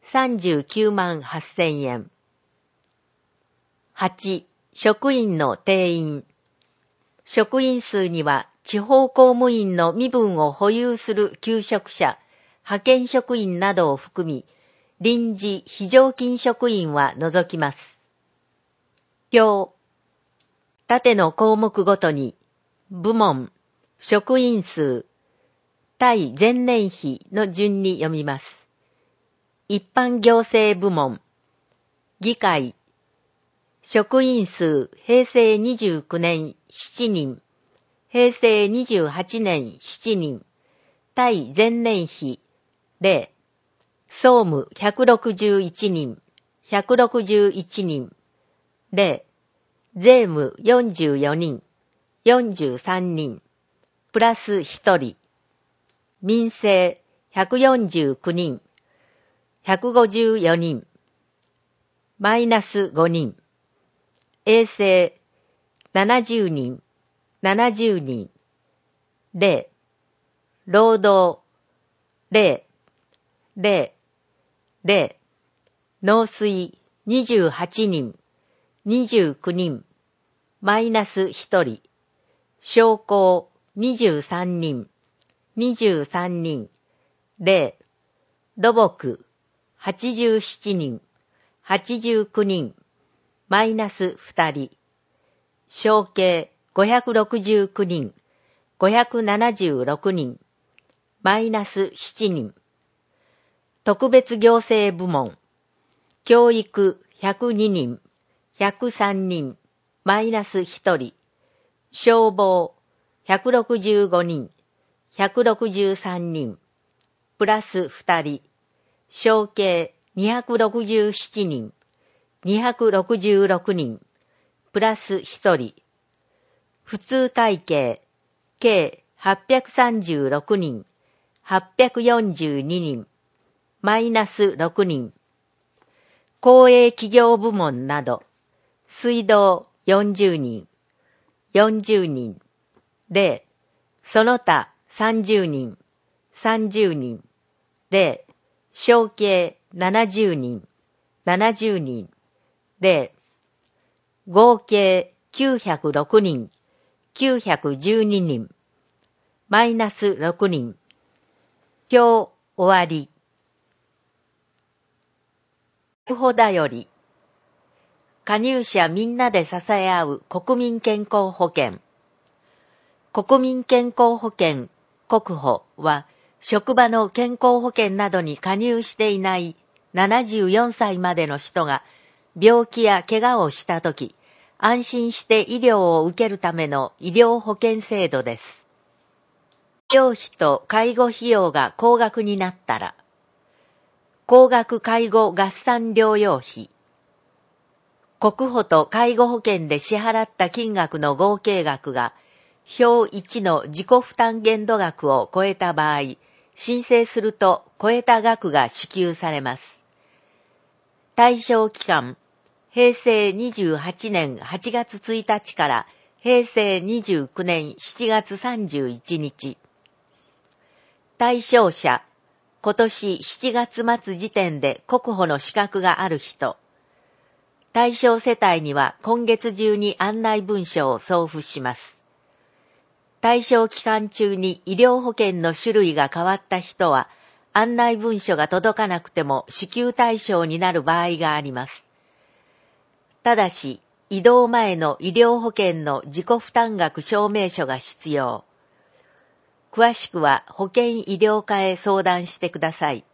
さんじゅうきゅうまんはっせんえん。はち、職員の定員。職員数には地方公務員の身分を保有する求職者、派遣職員などを含み、臨時非常勤職員は除きます。表。縦の項目ごとに、部門、職員数、対前年比の順に読みます。一般行政部門、議会、職員数平成にじゅうきゅうねんしちにん、平成にじゅうはちねんしちにん、対前年比ゼロ、総務ひゃくろくじゅういちにん、ひゃくろくじゅういちにん、ゼロ、税務よんじゅうよにん、よんじゅうさんにん、プラスひとり、民生ひゃくよんじゅうきゅうにん、ひゃくごじゅうよにん、マイナスごにん、衛生ななじゅうにん、ななじゅうにん、ゼロ、労働ゼロ、ゼロ、ゼロ、農水にじゅうはちにん、にじゅうきゅうにん、マイナスひとり、商工にじゅうさんにん、にじゅうさんにん、ゼロ、土木はちじゅうななにん、はちじゅうきゅうにん、マイナスふたり、商計ごひゃくろくじゅうきゅうにん、ごひゃくななじゅうろくにん、マイナスななにん、特別行政部門、教育ひゃくににん、ひゃくさんにん、マイナスひとり、消防ひゃくろくじゅうごにん、ひゃくろくじゅうさんにん、プラスふたり、商計にひゃくろくじゅうななにん、にひゃくろくじゅうろくにん、プラスひとり、普通会計計はっぴゃくさんじゅうろくにん、はっぴゃくよんじゅうににん、マイナスろくにん、公営企業部門など、水道よんじゅうにん、よんじゅうにん、ゼロ、その他さんじゅうにん、さんじゅうにん、ゼロ、商計ななじゅうにん、ななじゅうにん、ゼロ、合計きゅうひゃくろくにん、きゅうひゃくじゅうににん、マイナスろくにん。表終わり。寄付だより。加入者みんなで支え合う国民健康保険。国民健康保険国保は、職場の健康保険などに加入していないななじゅうよんさいまでの人が病気や怪我をしたとき、安心して医療を受けるための医療保険制度です。医療費と介護費用が高額になったら、高額介護合算療養費、国保と介護保険で支払った金額の合計額が、表いちの自己負担限度額を超えた場合、申請すると超えた額が支給されます。対象期間、平成にじゅうはちねんはちがつついたちから平成にじゅうきゅうねんしちがつさんじゅういちにち。対象者、今年しちがつ末時点で国保の資格がある人。対象世帯には今月中に案内文書を送付します。対象期間中に医療保険の種類が変わった人は、案内文書が届かなくても支給対象になる場合があります。ただし、移動前の医療保険の自己負担額証明書が必要。詳しくは保険医療課へ相談してください。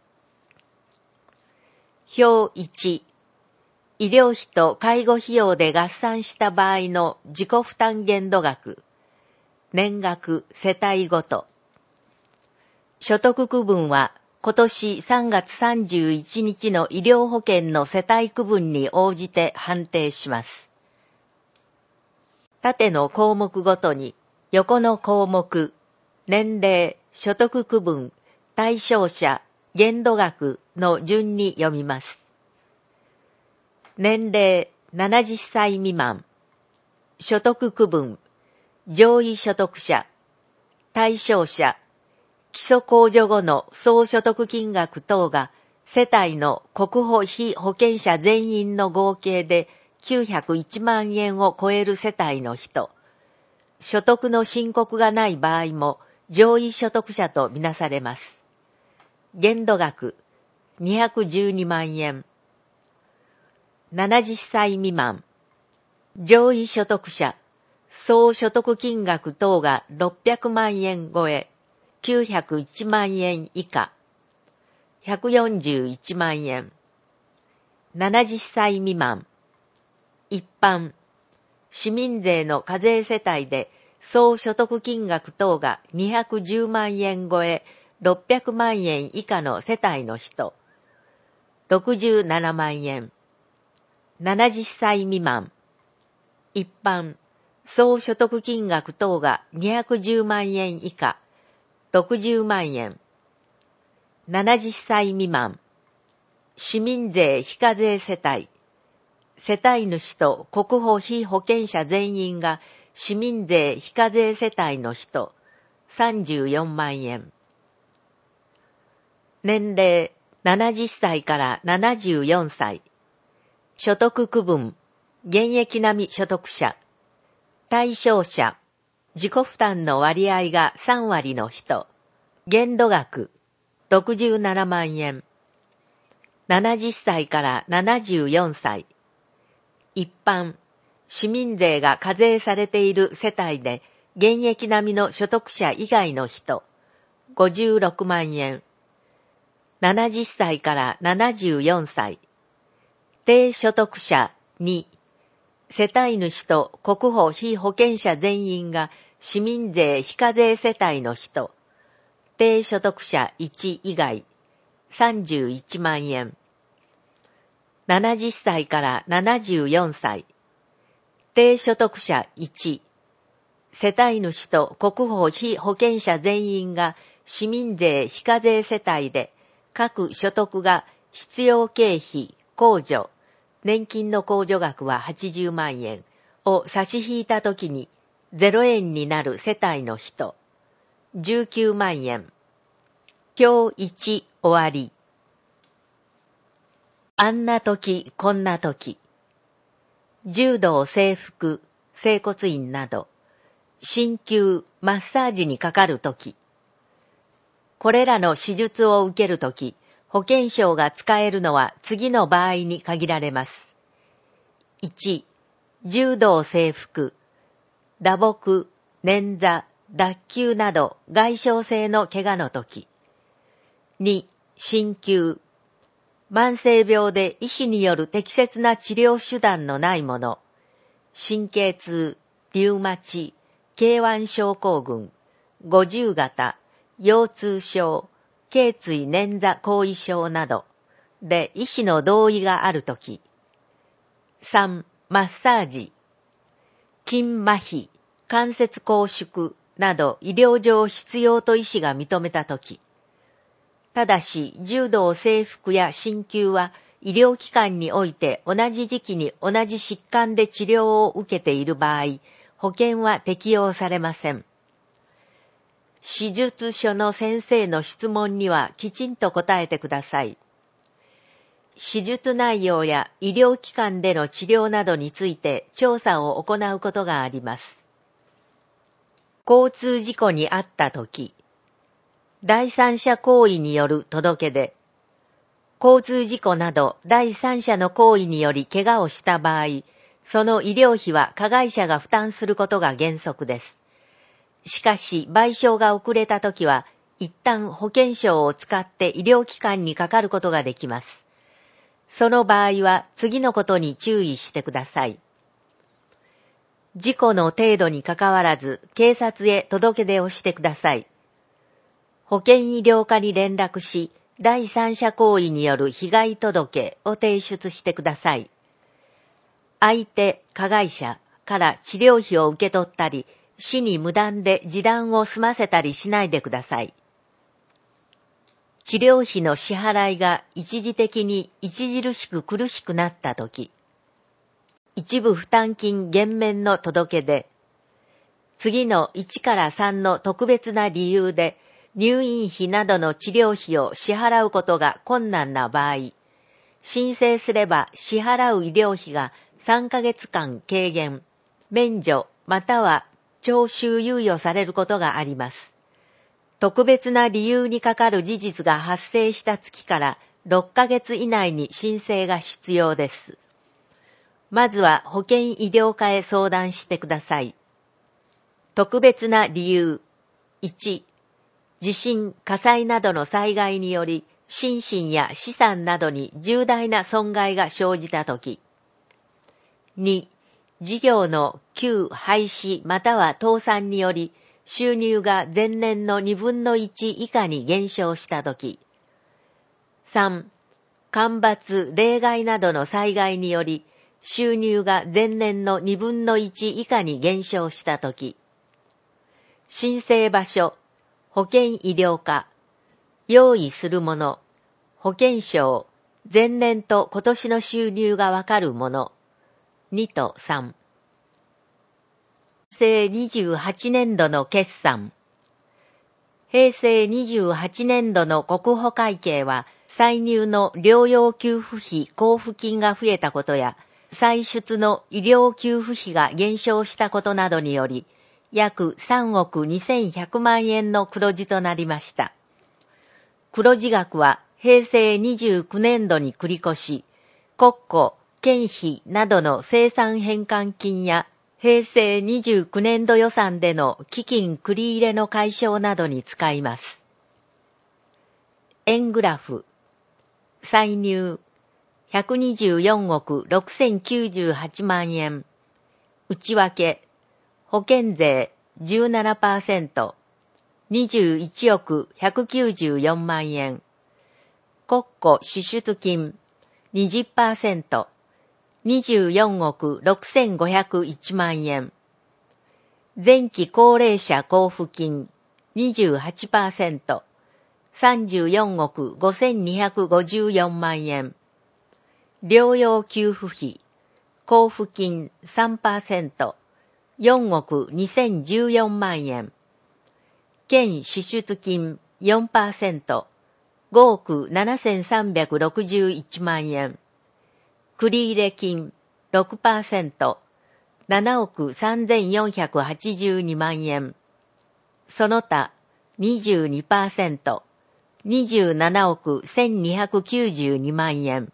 表いち、医療費と介護費用で合算した場合の自己負担限度額。年額世帯ごと。所得区分は今年さんがつさんじゅういちにちの医療保険の世帯区分に応じて判定します。縦の項目ごとに横の項目、年齢、所得区分、対象者、限度額の順に読みます。年齢ななじゅっさい未満。所得区分、上位所得者、対象者、基礎控除後の総所得金額等が世帯の国保被保険者全員の合計できゅうひゃくいちまんえんを超える世帯の人、所得の申告がない場合も上位所得者とみなされます。限度額にひゃくじゅうにまんえん。ななじゅっさい未満。上位所得者、総所得金額等がろっぴゃくまんえん超え、きゅうひゃくいちまんえん以下。ひゃくよんじゅういちまんえん。ななじゅっさい未満。一般。市民税の課税世帯で総所得金額等がにひゃくじゅうまんえん超え、ろっぴゃくまんえん以下の世帯の人。ろくじゅうななまんえん。ななじゅっさい未満。一般。総所得金額等がにひゃくじゅうまんえん以下。ろくじゅうまんえん。ななじゅっさい未満。市民税非課税世帯。世帯主と国保被保険者全員が市民税非課税世帯の人、さんじゅうよんまんえん。年齢ななじゅっさいからななじゅうよんさい。所得区分、現役並み所得者。対象者、自己負担の割合がさんわりの人。限度額、ろくじゅうななまんえん。ななじゅっさいからななじゅうよんさい。一般、市民税が課税されている世帯で、現役並みの所得者以外の人、ごじゅうろくまんえん。ななじゅっさいからななじゅうよんさい。低所得者に、世帯主と国保被保険者全員が市民税非課税世帯の人、低所得者いち以外、さんじゅういちまんえん。ななじゅっさいからななじゅうよんさい。低所得者いち。世帯主と国保被保険者全員が市民税非課税世帯で、各所得が必要経費、控除、年金の控除額ははちじゅうまんえんを差し引いたときにゼロえんになる世帯の人、じゅうきゅうまんえん。表いち終わり。あんなとき、こんなとき。柔道整復、整骨院など、鍼灸、マッサージにかかるとき。これらの手術を受けるとき、保険証が使えるのは次の場合に限られます。いち、柔道整復、打撲、捻挫、脱臼など外傷性の怪我のとき。に、鍼灸。慢性病で医師による適切な治療手段のないもの。神経痛、リウマチ、ケーワン 症候群、五十型、腰痛症、頸椎捻挫後遺症などで医師の同意があるとき。さん、マッサージ。筋麻痺、関節拘縮など医療上必要と医師が認めたとき。ただし、柔道整復や鍼灸は医療機関において同じ時期に同じ疾患で治療を受けている場合、保険は適用されません。手術所の先生の質問にはきちんと答えてください。手術内容や医療機関での治療などについて調査を行うことがあります。交通事故に遭ったとき、第三者行為による届け出、交通事故など第三者の行為により怪我をした場合、その医療費は加害者が負担することが原則です。しかし、賠償が遅れたときは、一旦保険証を使って医療機関にかかることができます。その場合は次のことに注意してください。事故の程度にかかわらず、警察へ届け出をしてください。保険医療課に連絡し、第三者行為による被害届を提出してください。相手、加害者から治療費を受け取ったり、死に無断で示談を済ませたりしないでください。治療費の支払いが一時的に著しく苦しくなったとき、一部負担金減免の届け出、次のいちからさんの特別な理由で入院費などの治療費を支払うことが困難な場合、申請すれば支払う医療費がさんかげつかん軽減、免除または徴収猶予されることがあります。特別な理由にかかる事実が発生した月からろっかげつ以内に申請が必要です。まずは保健医療課へ相談してください。特別な理由。いち、地震、火災などの災害により心身や資産などに重大な損害が生じたとき。に、事業の休廃止または倒産により収入が前年のにぶんのいち以下に減少したとき。さん、干ばつ、冷害などの災害により収入が前年のにぶんのいち以下に減少したとき。申請場所、保健医療課、用意するもの、保険証、前年と今年の収入がわかるもの、にとさん。平成にじゅうはちねんどの決算。平成にじゅうはちねんどの国保会計は、歳入の療養給付費交付金が増えたことや、歳出の医療給付費が減少したことなどにより、約さんおくにせんひゃくまんえんの黒字となりました。黒字額は平成にじゅうきゅうねんどに繰り越し、国庫、経費などの生産返還金や平成にじゅうきゅうねんど予算での基金繰り入れの解消などに使います。円グラフ。歳入ひゃくにじゅうよんおくろくせんきゅうじゅうはちまんえん。内訳保険税 じゅうななパーセント、にじゅういちおくひゃくきゅうじゅうよんまんえん。国庫支出金 にじゅっパーセント、にじゅうよんおくろくせんごひゃくいちまんえん。前期高齢者交付金 にじゅうはちパーセント、さんじゅうよんおくごせんにひゃくごじゅうよんまんえん。療養給付費、交付金 さんパーセント、よんおくにせんじゅうよんまんえん。県支出金 よんパーセント、ごおくななせんさんびゃくろくじゅういちまんえん。繰入金 ろくパーセント、ななおくさんぜんよんひゃくはちじゅうにまんえん。その他 にじゅうにパーセント、にじゅうななおくせんにひゃくきゅうじゅうにまんえん。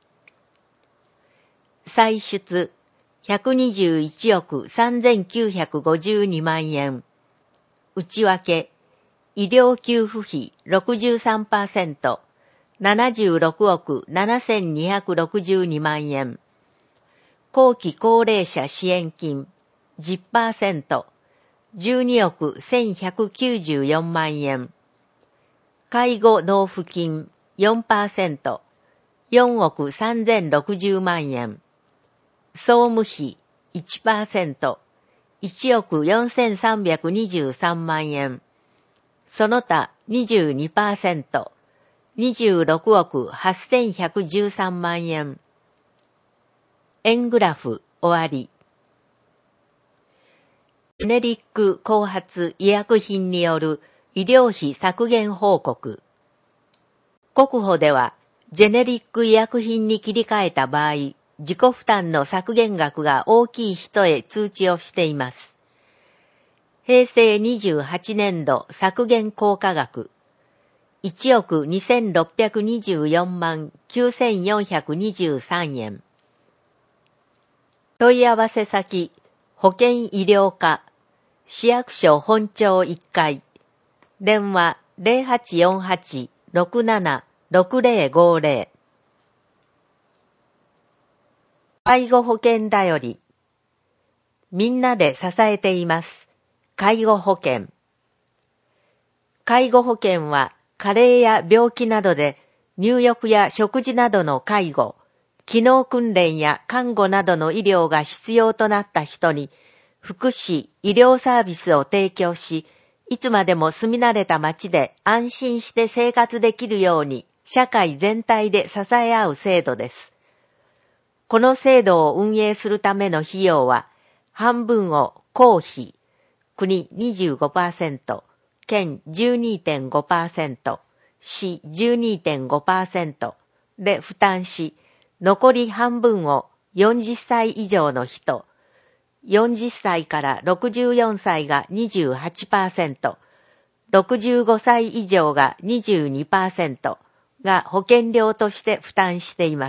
歳出ひゃくにじゅういちおくさんぜんきゅうひゃくごじゅうにまんえん。内訳、医療給付費 ろくじゅうさんパーセント、ななじゅうろくおくななせんにひゃくろくじゅうにまんえん。後期高齢者支援金 じゅっパーセント、じゅうにおくせんひゃくきゅうじゅうよんまんえん。介護納付金 よんパーセント、よんおくさんぜんろくじゅうまんえん。総務費 いちパーセント、いちおくよんせんさんびゃくにじゅうさんまんえん。その他 にじゅうにパーセント、にじゅうろくおくはっせんひゃくじゅうさんまんえん。円グラフ終わり。ジェネリック後発医薬品による医療費削減報告。国保では、ジェネリック医薬品に切り替えた場合、自己負担の削減額が大きい人へ通知をしています。平成にじゅうはちねんど削減効果額、いちおくにせんろっぴゃくにじゅうよんまんきゅうせんよんひゃくにじゅうさんえん。問い合わせ先、保健医療課、市役所本庁いっかい、電話 ゼロはちよんはち ろくなな ろくゼロごゼロ。介護保険だより。みんなで支えています。介護保険。介護保険は、加齢や病気などで入浴や食事などの介護、機能訓練や看護などの医療が必要となった人に、福祉・医療サービスを提供し、いつまでも住み慣れた街で安心して生活できるように、社会全体で支え合う制度です。この制度を運営するための費用は、半分を公費、国 にじゅうごパーセント、 県 じゅうにてんごパーセント、市 じゅうにてんごパーセント で負担し、残り半分をよんじゅっさい以上の人、よんじゅっさいからろくじゅうよんさいが にじゅうはちパーセント、ろくじゅうごさい以上が にじゅうにパーセント が保険料として負担しています。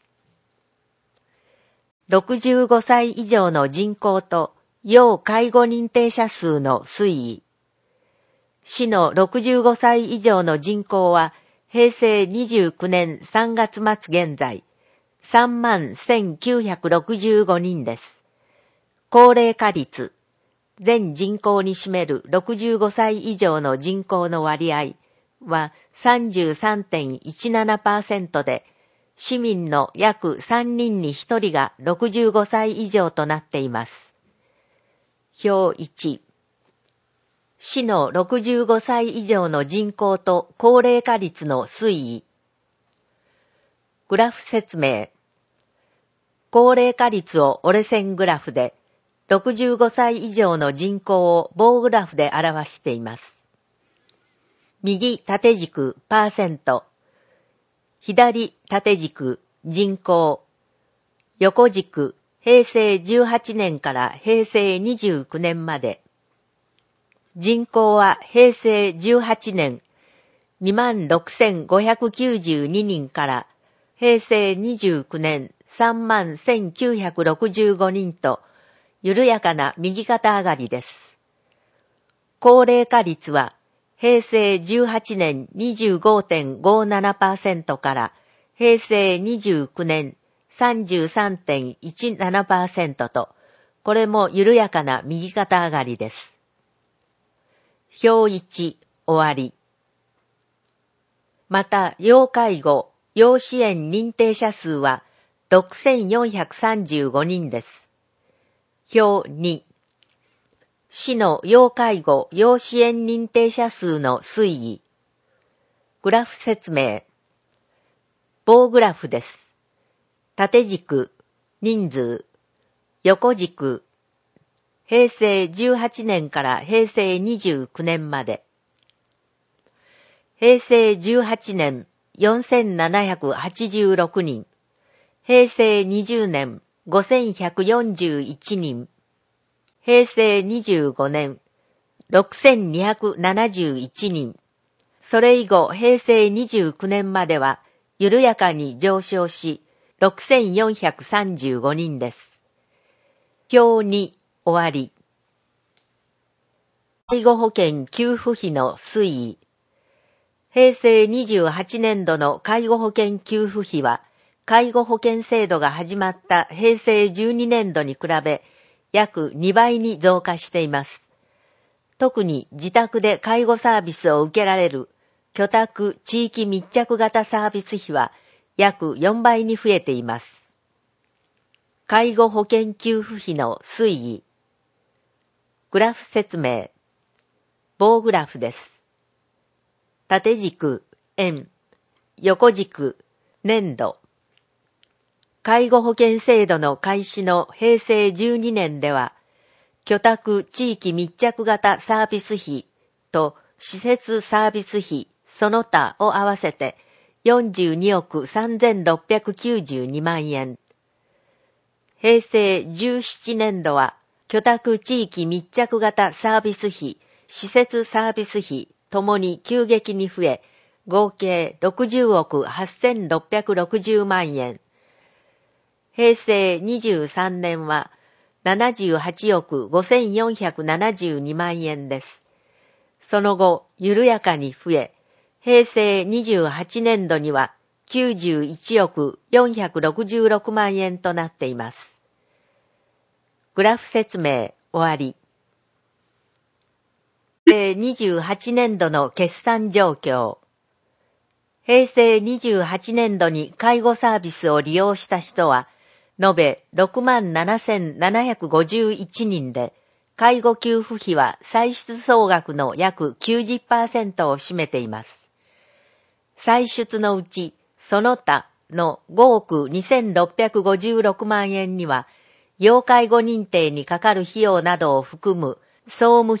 ろくじゅうごさい以上の人口と要介護認定者数の推移。市のろくじゅうごさい以上の人口は平成にじゅうきゅうねんさんがつ末現在さんまんせんきゅうひゃくろくじゅうごにんです。高齢化率、全人口に占めるろくじゅうごさい以上の人口の割合は さんじゅうさんてんいちななパーセント で、市民の約さんにんにひとりがろくじゅうごさい以上となっています。表いち、市のろくじゅうごさい以上の人口と高齢化率の推移。グラフ説明。高齢化率を折れ線グラフで、ろくじゅうごさい以上の人口を棒グラフで表しています。右縦軸パーセント、左縦軸人口、横軸平成じゅうはちねんから平成にじゅうきゅうねんまで。人口は平成じゅうはちねん にまんろくせんごひゃくきゅうじゅうににんから平成にじゅうきゅうねんさんまんせんきゅうひゃくろくじゅうごにんと緩やかな右肩上がりです。高齢化率は平成じゅうはちねん にじゅうごてんごななパーセント から平成にじゅうきゅうねん さんじゅうさんてんいちななパーセント と、これも緩やかな右肩上がりです。表いち、終わり。また、要介護、要支援認定者数はろくせんよんひゃくさんじゅうごにんです。表に、市の要介護、要支援認定者数の推移。グラフ説明。棒グラフです。縦軸、人数、横軸、平成じゅうはちねんから平成にじゅうきゅうねんまで。平成じゅうはちねんよんせんななひゃくはちじゅうろくにん、平成にじゅうねんごせんひゃくよんじゅういちにん、平成にじゅうごねんろくせんにひゃくななじゅういちにん、それ以後平成にじゅうきゅうねんまでは緩やかに上昇しろくせんよんひゃくさんじゅうごにんです。表に終わり。介護保険給付費の推移。平成にじゅうはちねんどの介護保険給付費は、介護保険制度が始まった平成じゅうにねんどに比べ、約にばいに増加しています。特に自宅で介護サービスを受けられる居宅地域密着型サービス費は約よんばいに増えています。介護保険給付費の推移。グラフ説明。棒グラフです。縦軸、円、横軸、年度。介護保険制度の開始の平成じゅうにねんでは、居宅地域密着型サービス費と施設サービス費その他を合わせてよんじゅうにおくさんぜんろっぴゃくきゅうじゅうにまんえん。平成じゅうななねんどは居宅地域密着型サービス費、施設サービス費ともに急激に増え、合計ろくじゅうおくはっせんろっぴゃくろくじゅうまんえん。平成にじゅうさんねんはななじゅうはちおくごせんよんひゃくななじゅうにまんえんです。その後、緩やかに増え、平成にじゅうはちねんどにはきゅうじゅういちおくよんひゃくろくじゅうろくまんえんとなっています。グラフ説明終わり。平成にじゅうはちねんどの決算状況。平成にじゅうはちねんどに介護サービスを利用した人は、延べ ろくまんななせんななひゃくごじゅういちにんで、介護給付費は歳出総額の約 きゅうじゅっパーセント を占めています。歳出のうち、その他のごおくにせんろっぴゃくごじゅうろくまんえんには、要介護認定にかかる費用などを含む総務費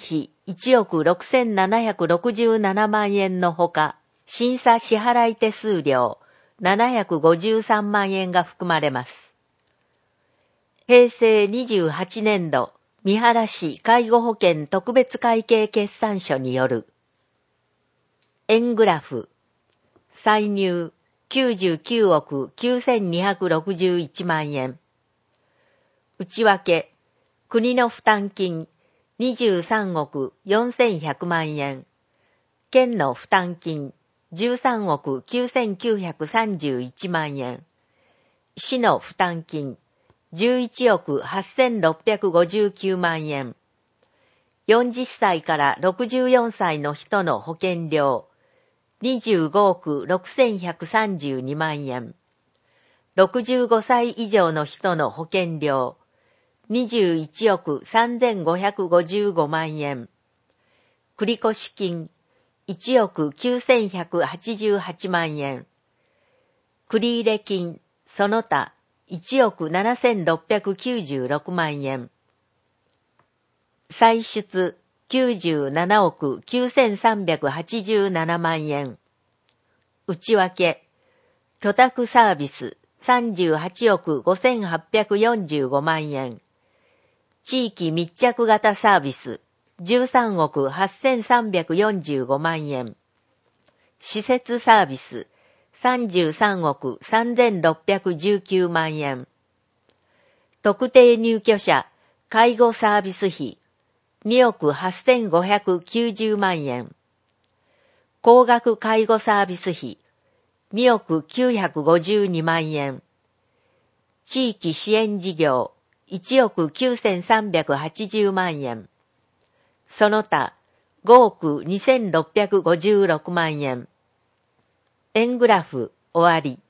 いちおくろくせんななひゃくろくじゅうななまんえんのほか、審査支払い手数料ななひゃくごじゅうさんまんえんが含まれます。平成にじゅうはちねんど、三原市介護保険特別会計決算書による。円グラフ。歳入きゅうじゅうきゅうおくきゅうせんにひゃくろくじゅういちまんえん。内訳。国の負担金にじゅうさんおくよんせんひゃくまんえん。県の負担金じゅうさんおくきゅうせんきゅうひゃくさんじゅういちまんえん。市の負担金じゅういちおくはっせんろっぴゃくごじゅうきゅうまんえん。よんじゅっさいからろくじゅうよんさいの人の保険料にじゅうごおくろくせんひゃくさんじゅうにまんえん。ろくじゅうごさい以上の人の保険料にじゅういちおくさんぜんごひゃくごじゅうごまんえん。繰越金いちおくきゅうせんひゃくはちじゅうはちまんえん。繰入金その他いちおくななせんろっぴゃくきゅうじゅうろくまんえん。歳出きゅうじゅうななおくきゅうせんさんびゃくはちじゅうななまんえん。内訳。居宅サービスさんじゅうはちおくごせんはっぴゃくよんじゅうごまんえん。地域密着型サービスじゅうさんおくはっせんさんびゃくよんじゅうごまんえん。施設サービスさんじゅうさんおくさんぜんろっぴゃくじゅうきゅうまんえん。特定入居者介護サービス費におくはっせんごひゃくきゅうじゅうまんえん。高額介護サービス費におくきゅうひゃくごじゅうにまんえん。地域支援事業いちおくきゅうせんさんびゃくはちじゅうまんえん。その他ごおくにせんろっぴゃくごじゅうろくまんえん。円グラフ終わり。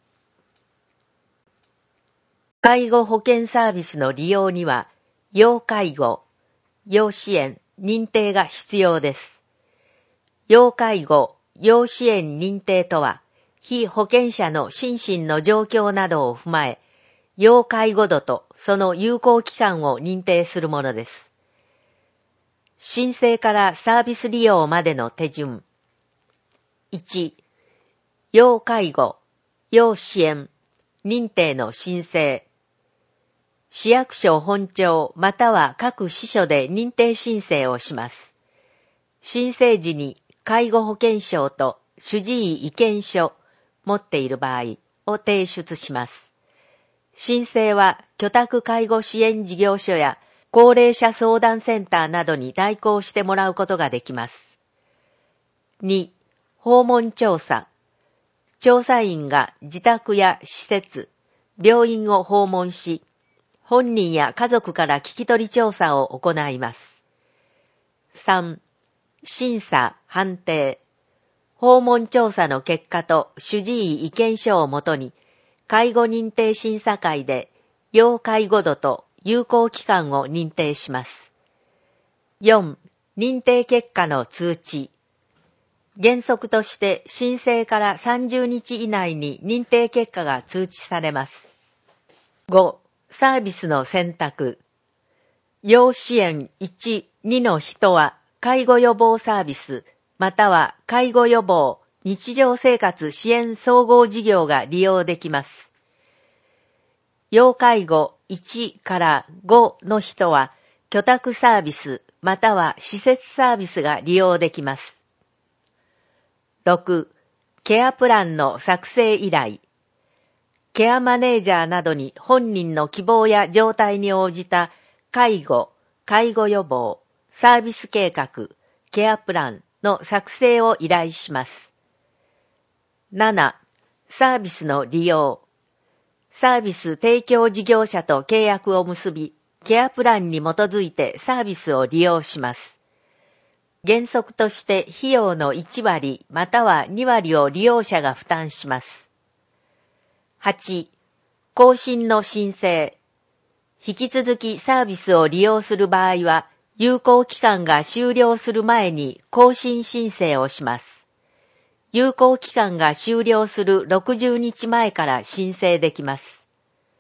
介護保険サービスの利用には、要介護、要支援、認定が必要です。要介護、要支援認定とは、被保険者の心身の状況などを踏まえ、要介護度とその有効期間を認定するものです。申請からサービス利用までの手順。いち、要介護、要支援、認定の申請。市役所本庁または各支所で認定申請をします。申請時に介護保険証と主治医意見書持っている場合を提出します。申請は居宅介護支援事業所や高齢者相談センターなどに代行してもらうことができます。に、訪問調査。調査員が自宅や施設、病院を訪問し、本人や家族から聞き取り調査を行います。さん、審査、判定。訪問調査の結果と主治医意見書をもとに、介護認定審査会で要介護度と有効期間を認定します。よん、認定結果の通知。原則として申請からさんじゅうにち以内に認定結果が通知されます。ご、サービスの選択。要支援いち、にの人は介護予防サービスまたは介護予防日常生活支援総合事業が利用できます。要介護いちからごの人は居宅サービスまたは施設サービスが利用できます。ろく、ケアプランの作成依頼。ケアマネージャーなどに本人の希望や状態に応じた介護、介護予防、サービス計画、ケアプランの作成を依頼します。なな、サービスの利用。サービス提供事業者と契約を結び、ケアプランに基づいてサービスを利用します。原則として費用のいちわりまたはにわりを利用者が負担します。はち、更新の申請。引き続きサービスを利用する場合は、有効期間が終了する前に更新申請をします。有効期間が終了するろくじゅうにちまえから申請できます。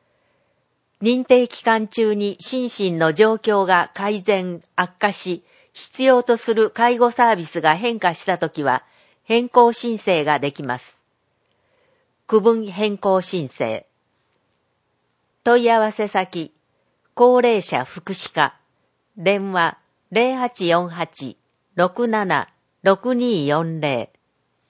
認定期間中に心身の状況が改善、悪化し、 必要とする介護サービスが変化したときは変更申請ができます。区分変更申請。問い合わせ先、高齢者福祉課、電話 ゼロはちよんはち ろくなな ろくによんゼロ。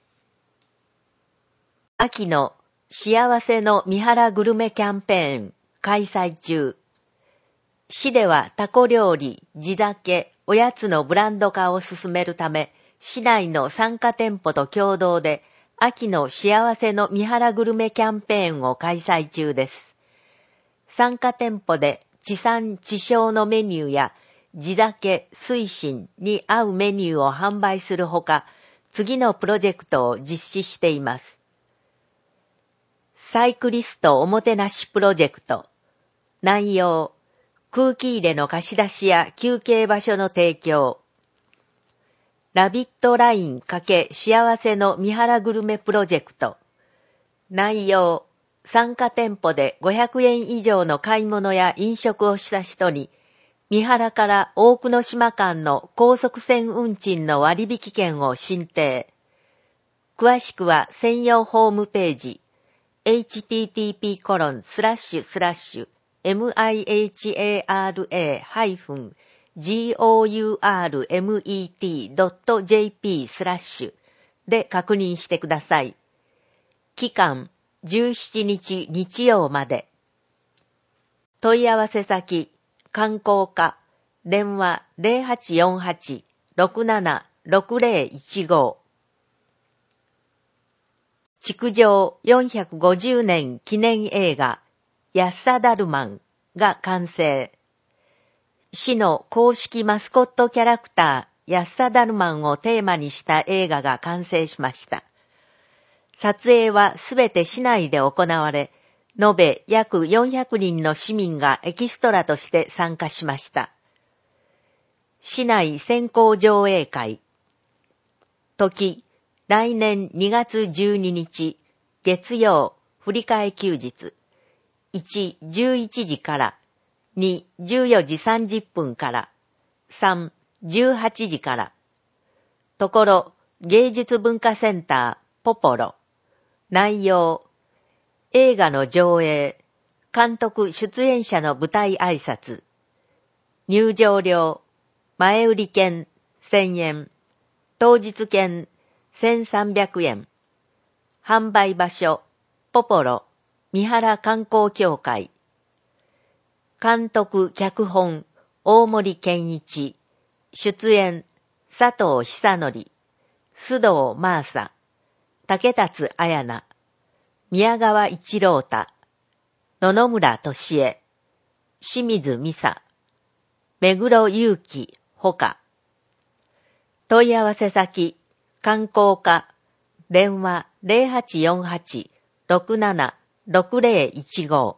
秋の幸せの三原グルメキャンペーン開催中。市ではタコ料理、地酒、おやつのブランド化を進めるため、市内の参加店舗と共同で秋の幸せの三原グルメキャンペーンを開催中です。参加店舗で地産地消のメニューや地酒、水深に合うメニューを販売するほか、次のプロジェクトを実施しています。サイクリストおもてなしプロジェクト。内容、空気入れの貸し出しや休憩場所の提供。ラビットライン×幸せの三原グルメプロジェクト。内容、参加店舗でごひゃくえん以上の買い物や飲食をした人に、三原から大久野島間の高速船運賃の割引券を申請。詳しくは専用ホームページ、エイチティーティーピーコロンスラッシュスラッシュエムアイエイチエーアールエーハイフンジーオーユーアールエムイーティードットジェーピースラッシュで確認してください。期間じゅうしちにち日曜まで。問い合わせ先、観光課、電話 ゼロはちよんはち ろくなな ろくゼロいちご。築城よんひゃくごじゅうねん記念映画、安田だるまんが完成。市の公式マスコットキャラクター、安田だるまんをテーマにした映画が完成しました。撮影はすべて市内で行われ、延べ約よんひゃくにんの市民がエキストラとして参加しました。市内先行上映会。時、来年にがつじゅうににち、月曜、振り替え休日。いち、じゅういちじから。に、じゅうよじさんじゅっぷんから。さん、じゅうはちじから。ところ、芸術文化センター、ポポロ。内容、映画の上映、監督出演者の舞台挨拶。入場料、前売り券せんえん、当日券せんさんびゃくえん。販売場所、ポポロ、三原観光協会。監督脚本、大森健一。出演、佐藤久則、須藤真麻、竹達彩奈、宮川一郎太、野々村俊恵、清水美沙、目黒祐樹、ほか。問い合わせ先、観光課、電話 ゼロはちよんはち ろくなな ろくゼロいちご。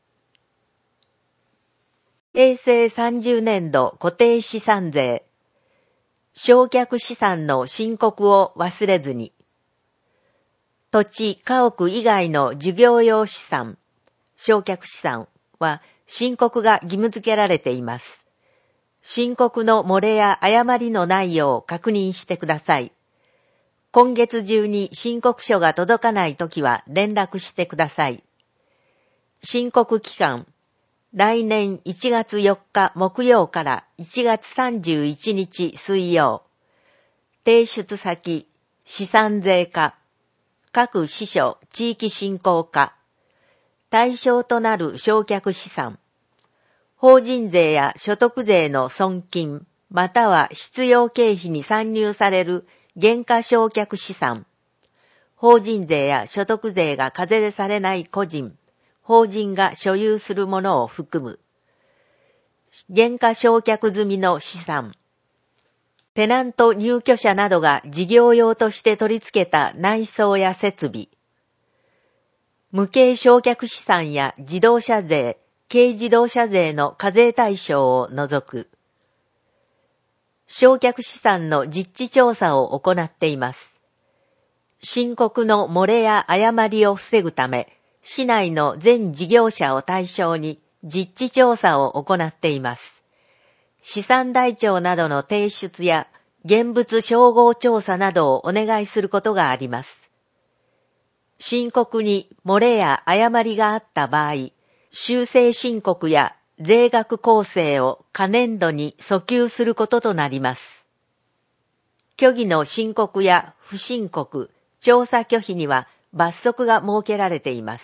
平成さんじゅうねんど固定資産税。償却資産の申告を忘れずに。土地、家屋以外の事業用資産、償却資産は申告が義務付けられています。申告の漏れや誤りのないよう確認してください。今月中に申告書が届かないときは連絡してください。申告期間、来年いちがつよっか木曜からいちがつさんじゅういちにち水曜。提出先、資産税課、各支所地域振興課。対象となる償却資産。法人税や所得税の損金、または必要経費に算入される減価償却資産。法人税や所得税が課税されない個人、法人が所有するものを含む。減価償却済みの資産。テナント入居者などが事業用として取り付けた内装や設備。無形償却資産や自動車税、軽自動車税の課税対象を除く。償却資産の実地調査を行っています。申告の漏れや誤りを防ぐため、市内の全事業者を対象に実地調査を行っています。 資産台帳などの提出や現物照合調査などをお願いすることがあります。申告に漏れや誤りがあった場合、修正申告や税額構成を可年度に訴求することとなります。虚偽の申告や不申告、調査拒否には罰則が設けられています。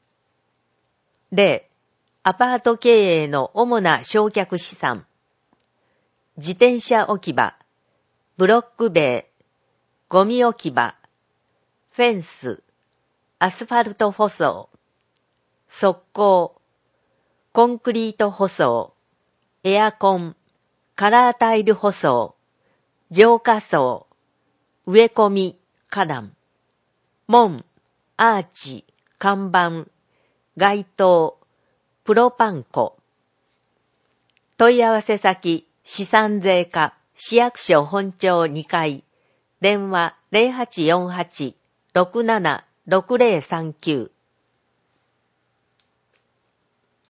例、アパート経営の主な償却資産。自転車置き場、ブロック塀、ゴミ置き場、フェンス、アスファルト舗装、側溝、コンクリート舗装、エアコン、カラータイル舗装、浄化層、植え込み、花壇、門、アーチ、看板、街灯、プロパン粉。問い合わせ先、資産税課、市役所本庁にかい、電話 ゼロはちよんはち ろくなな ろくゼロさんきゅう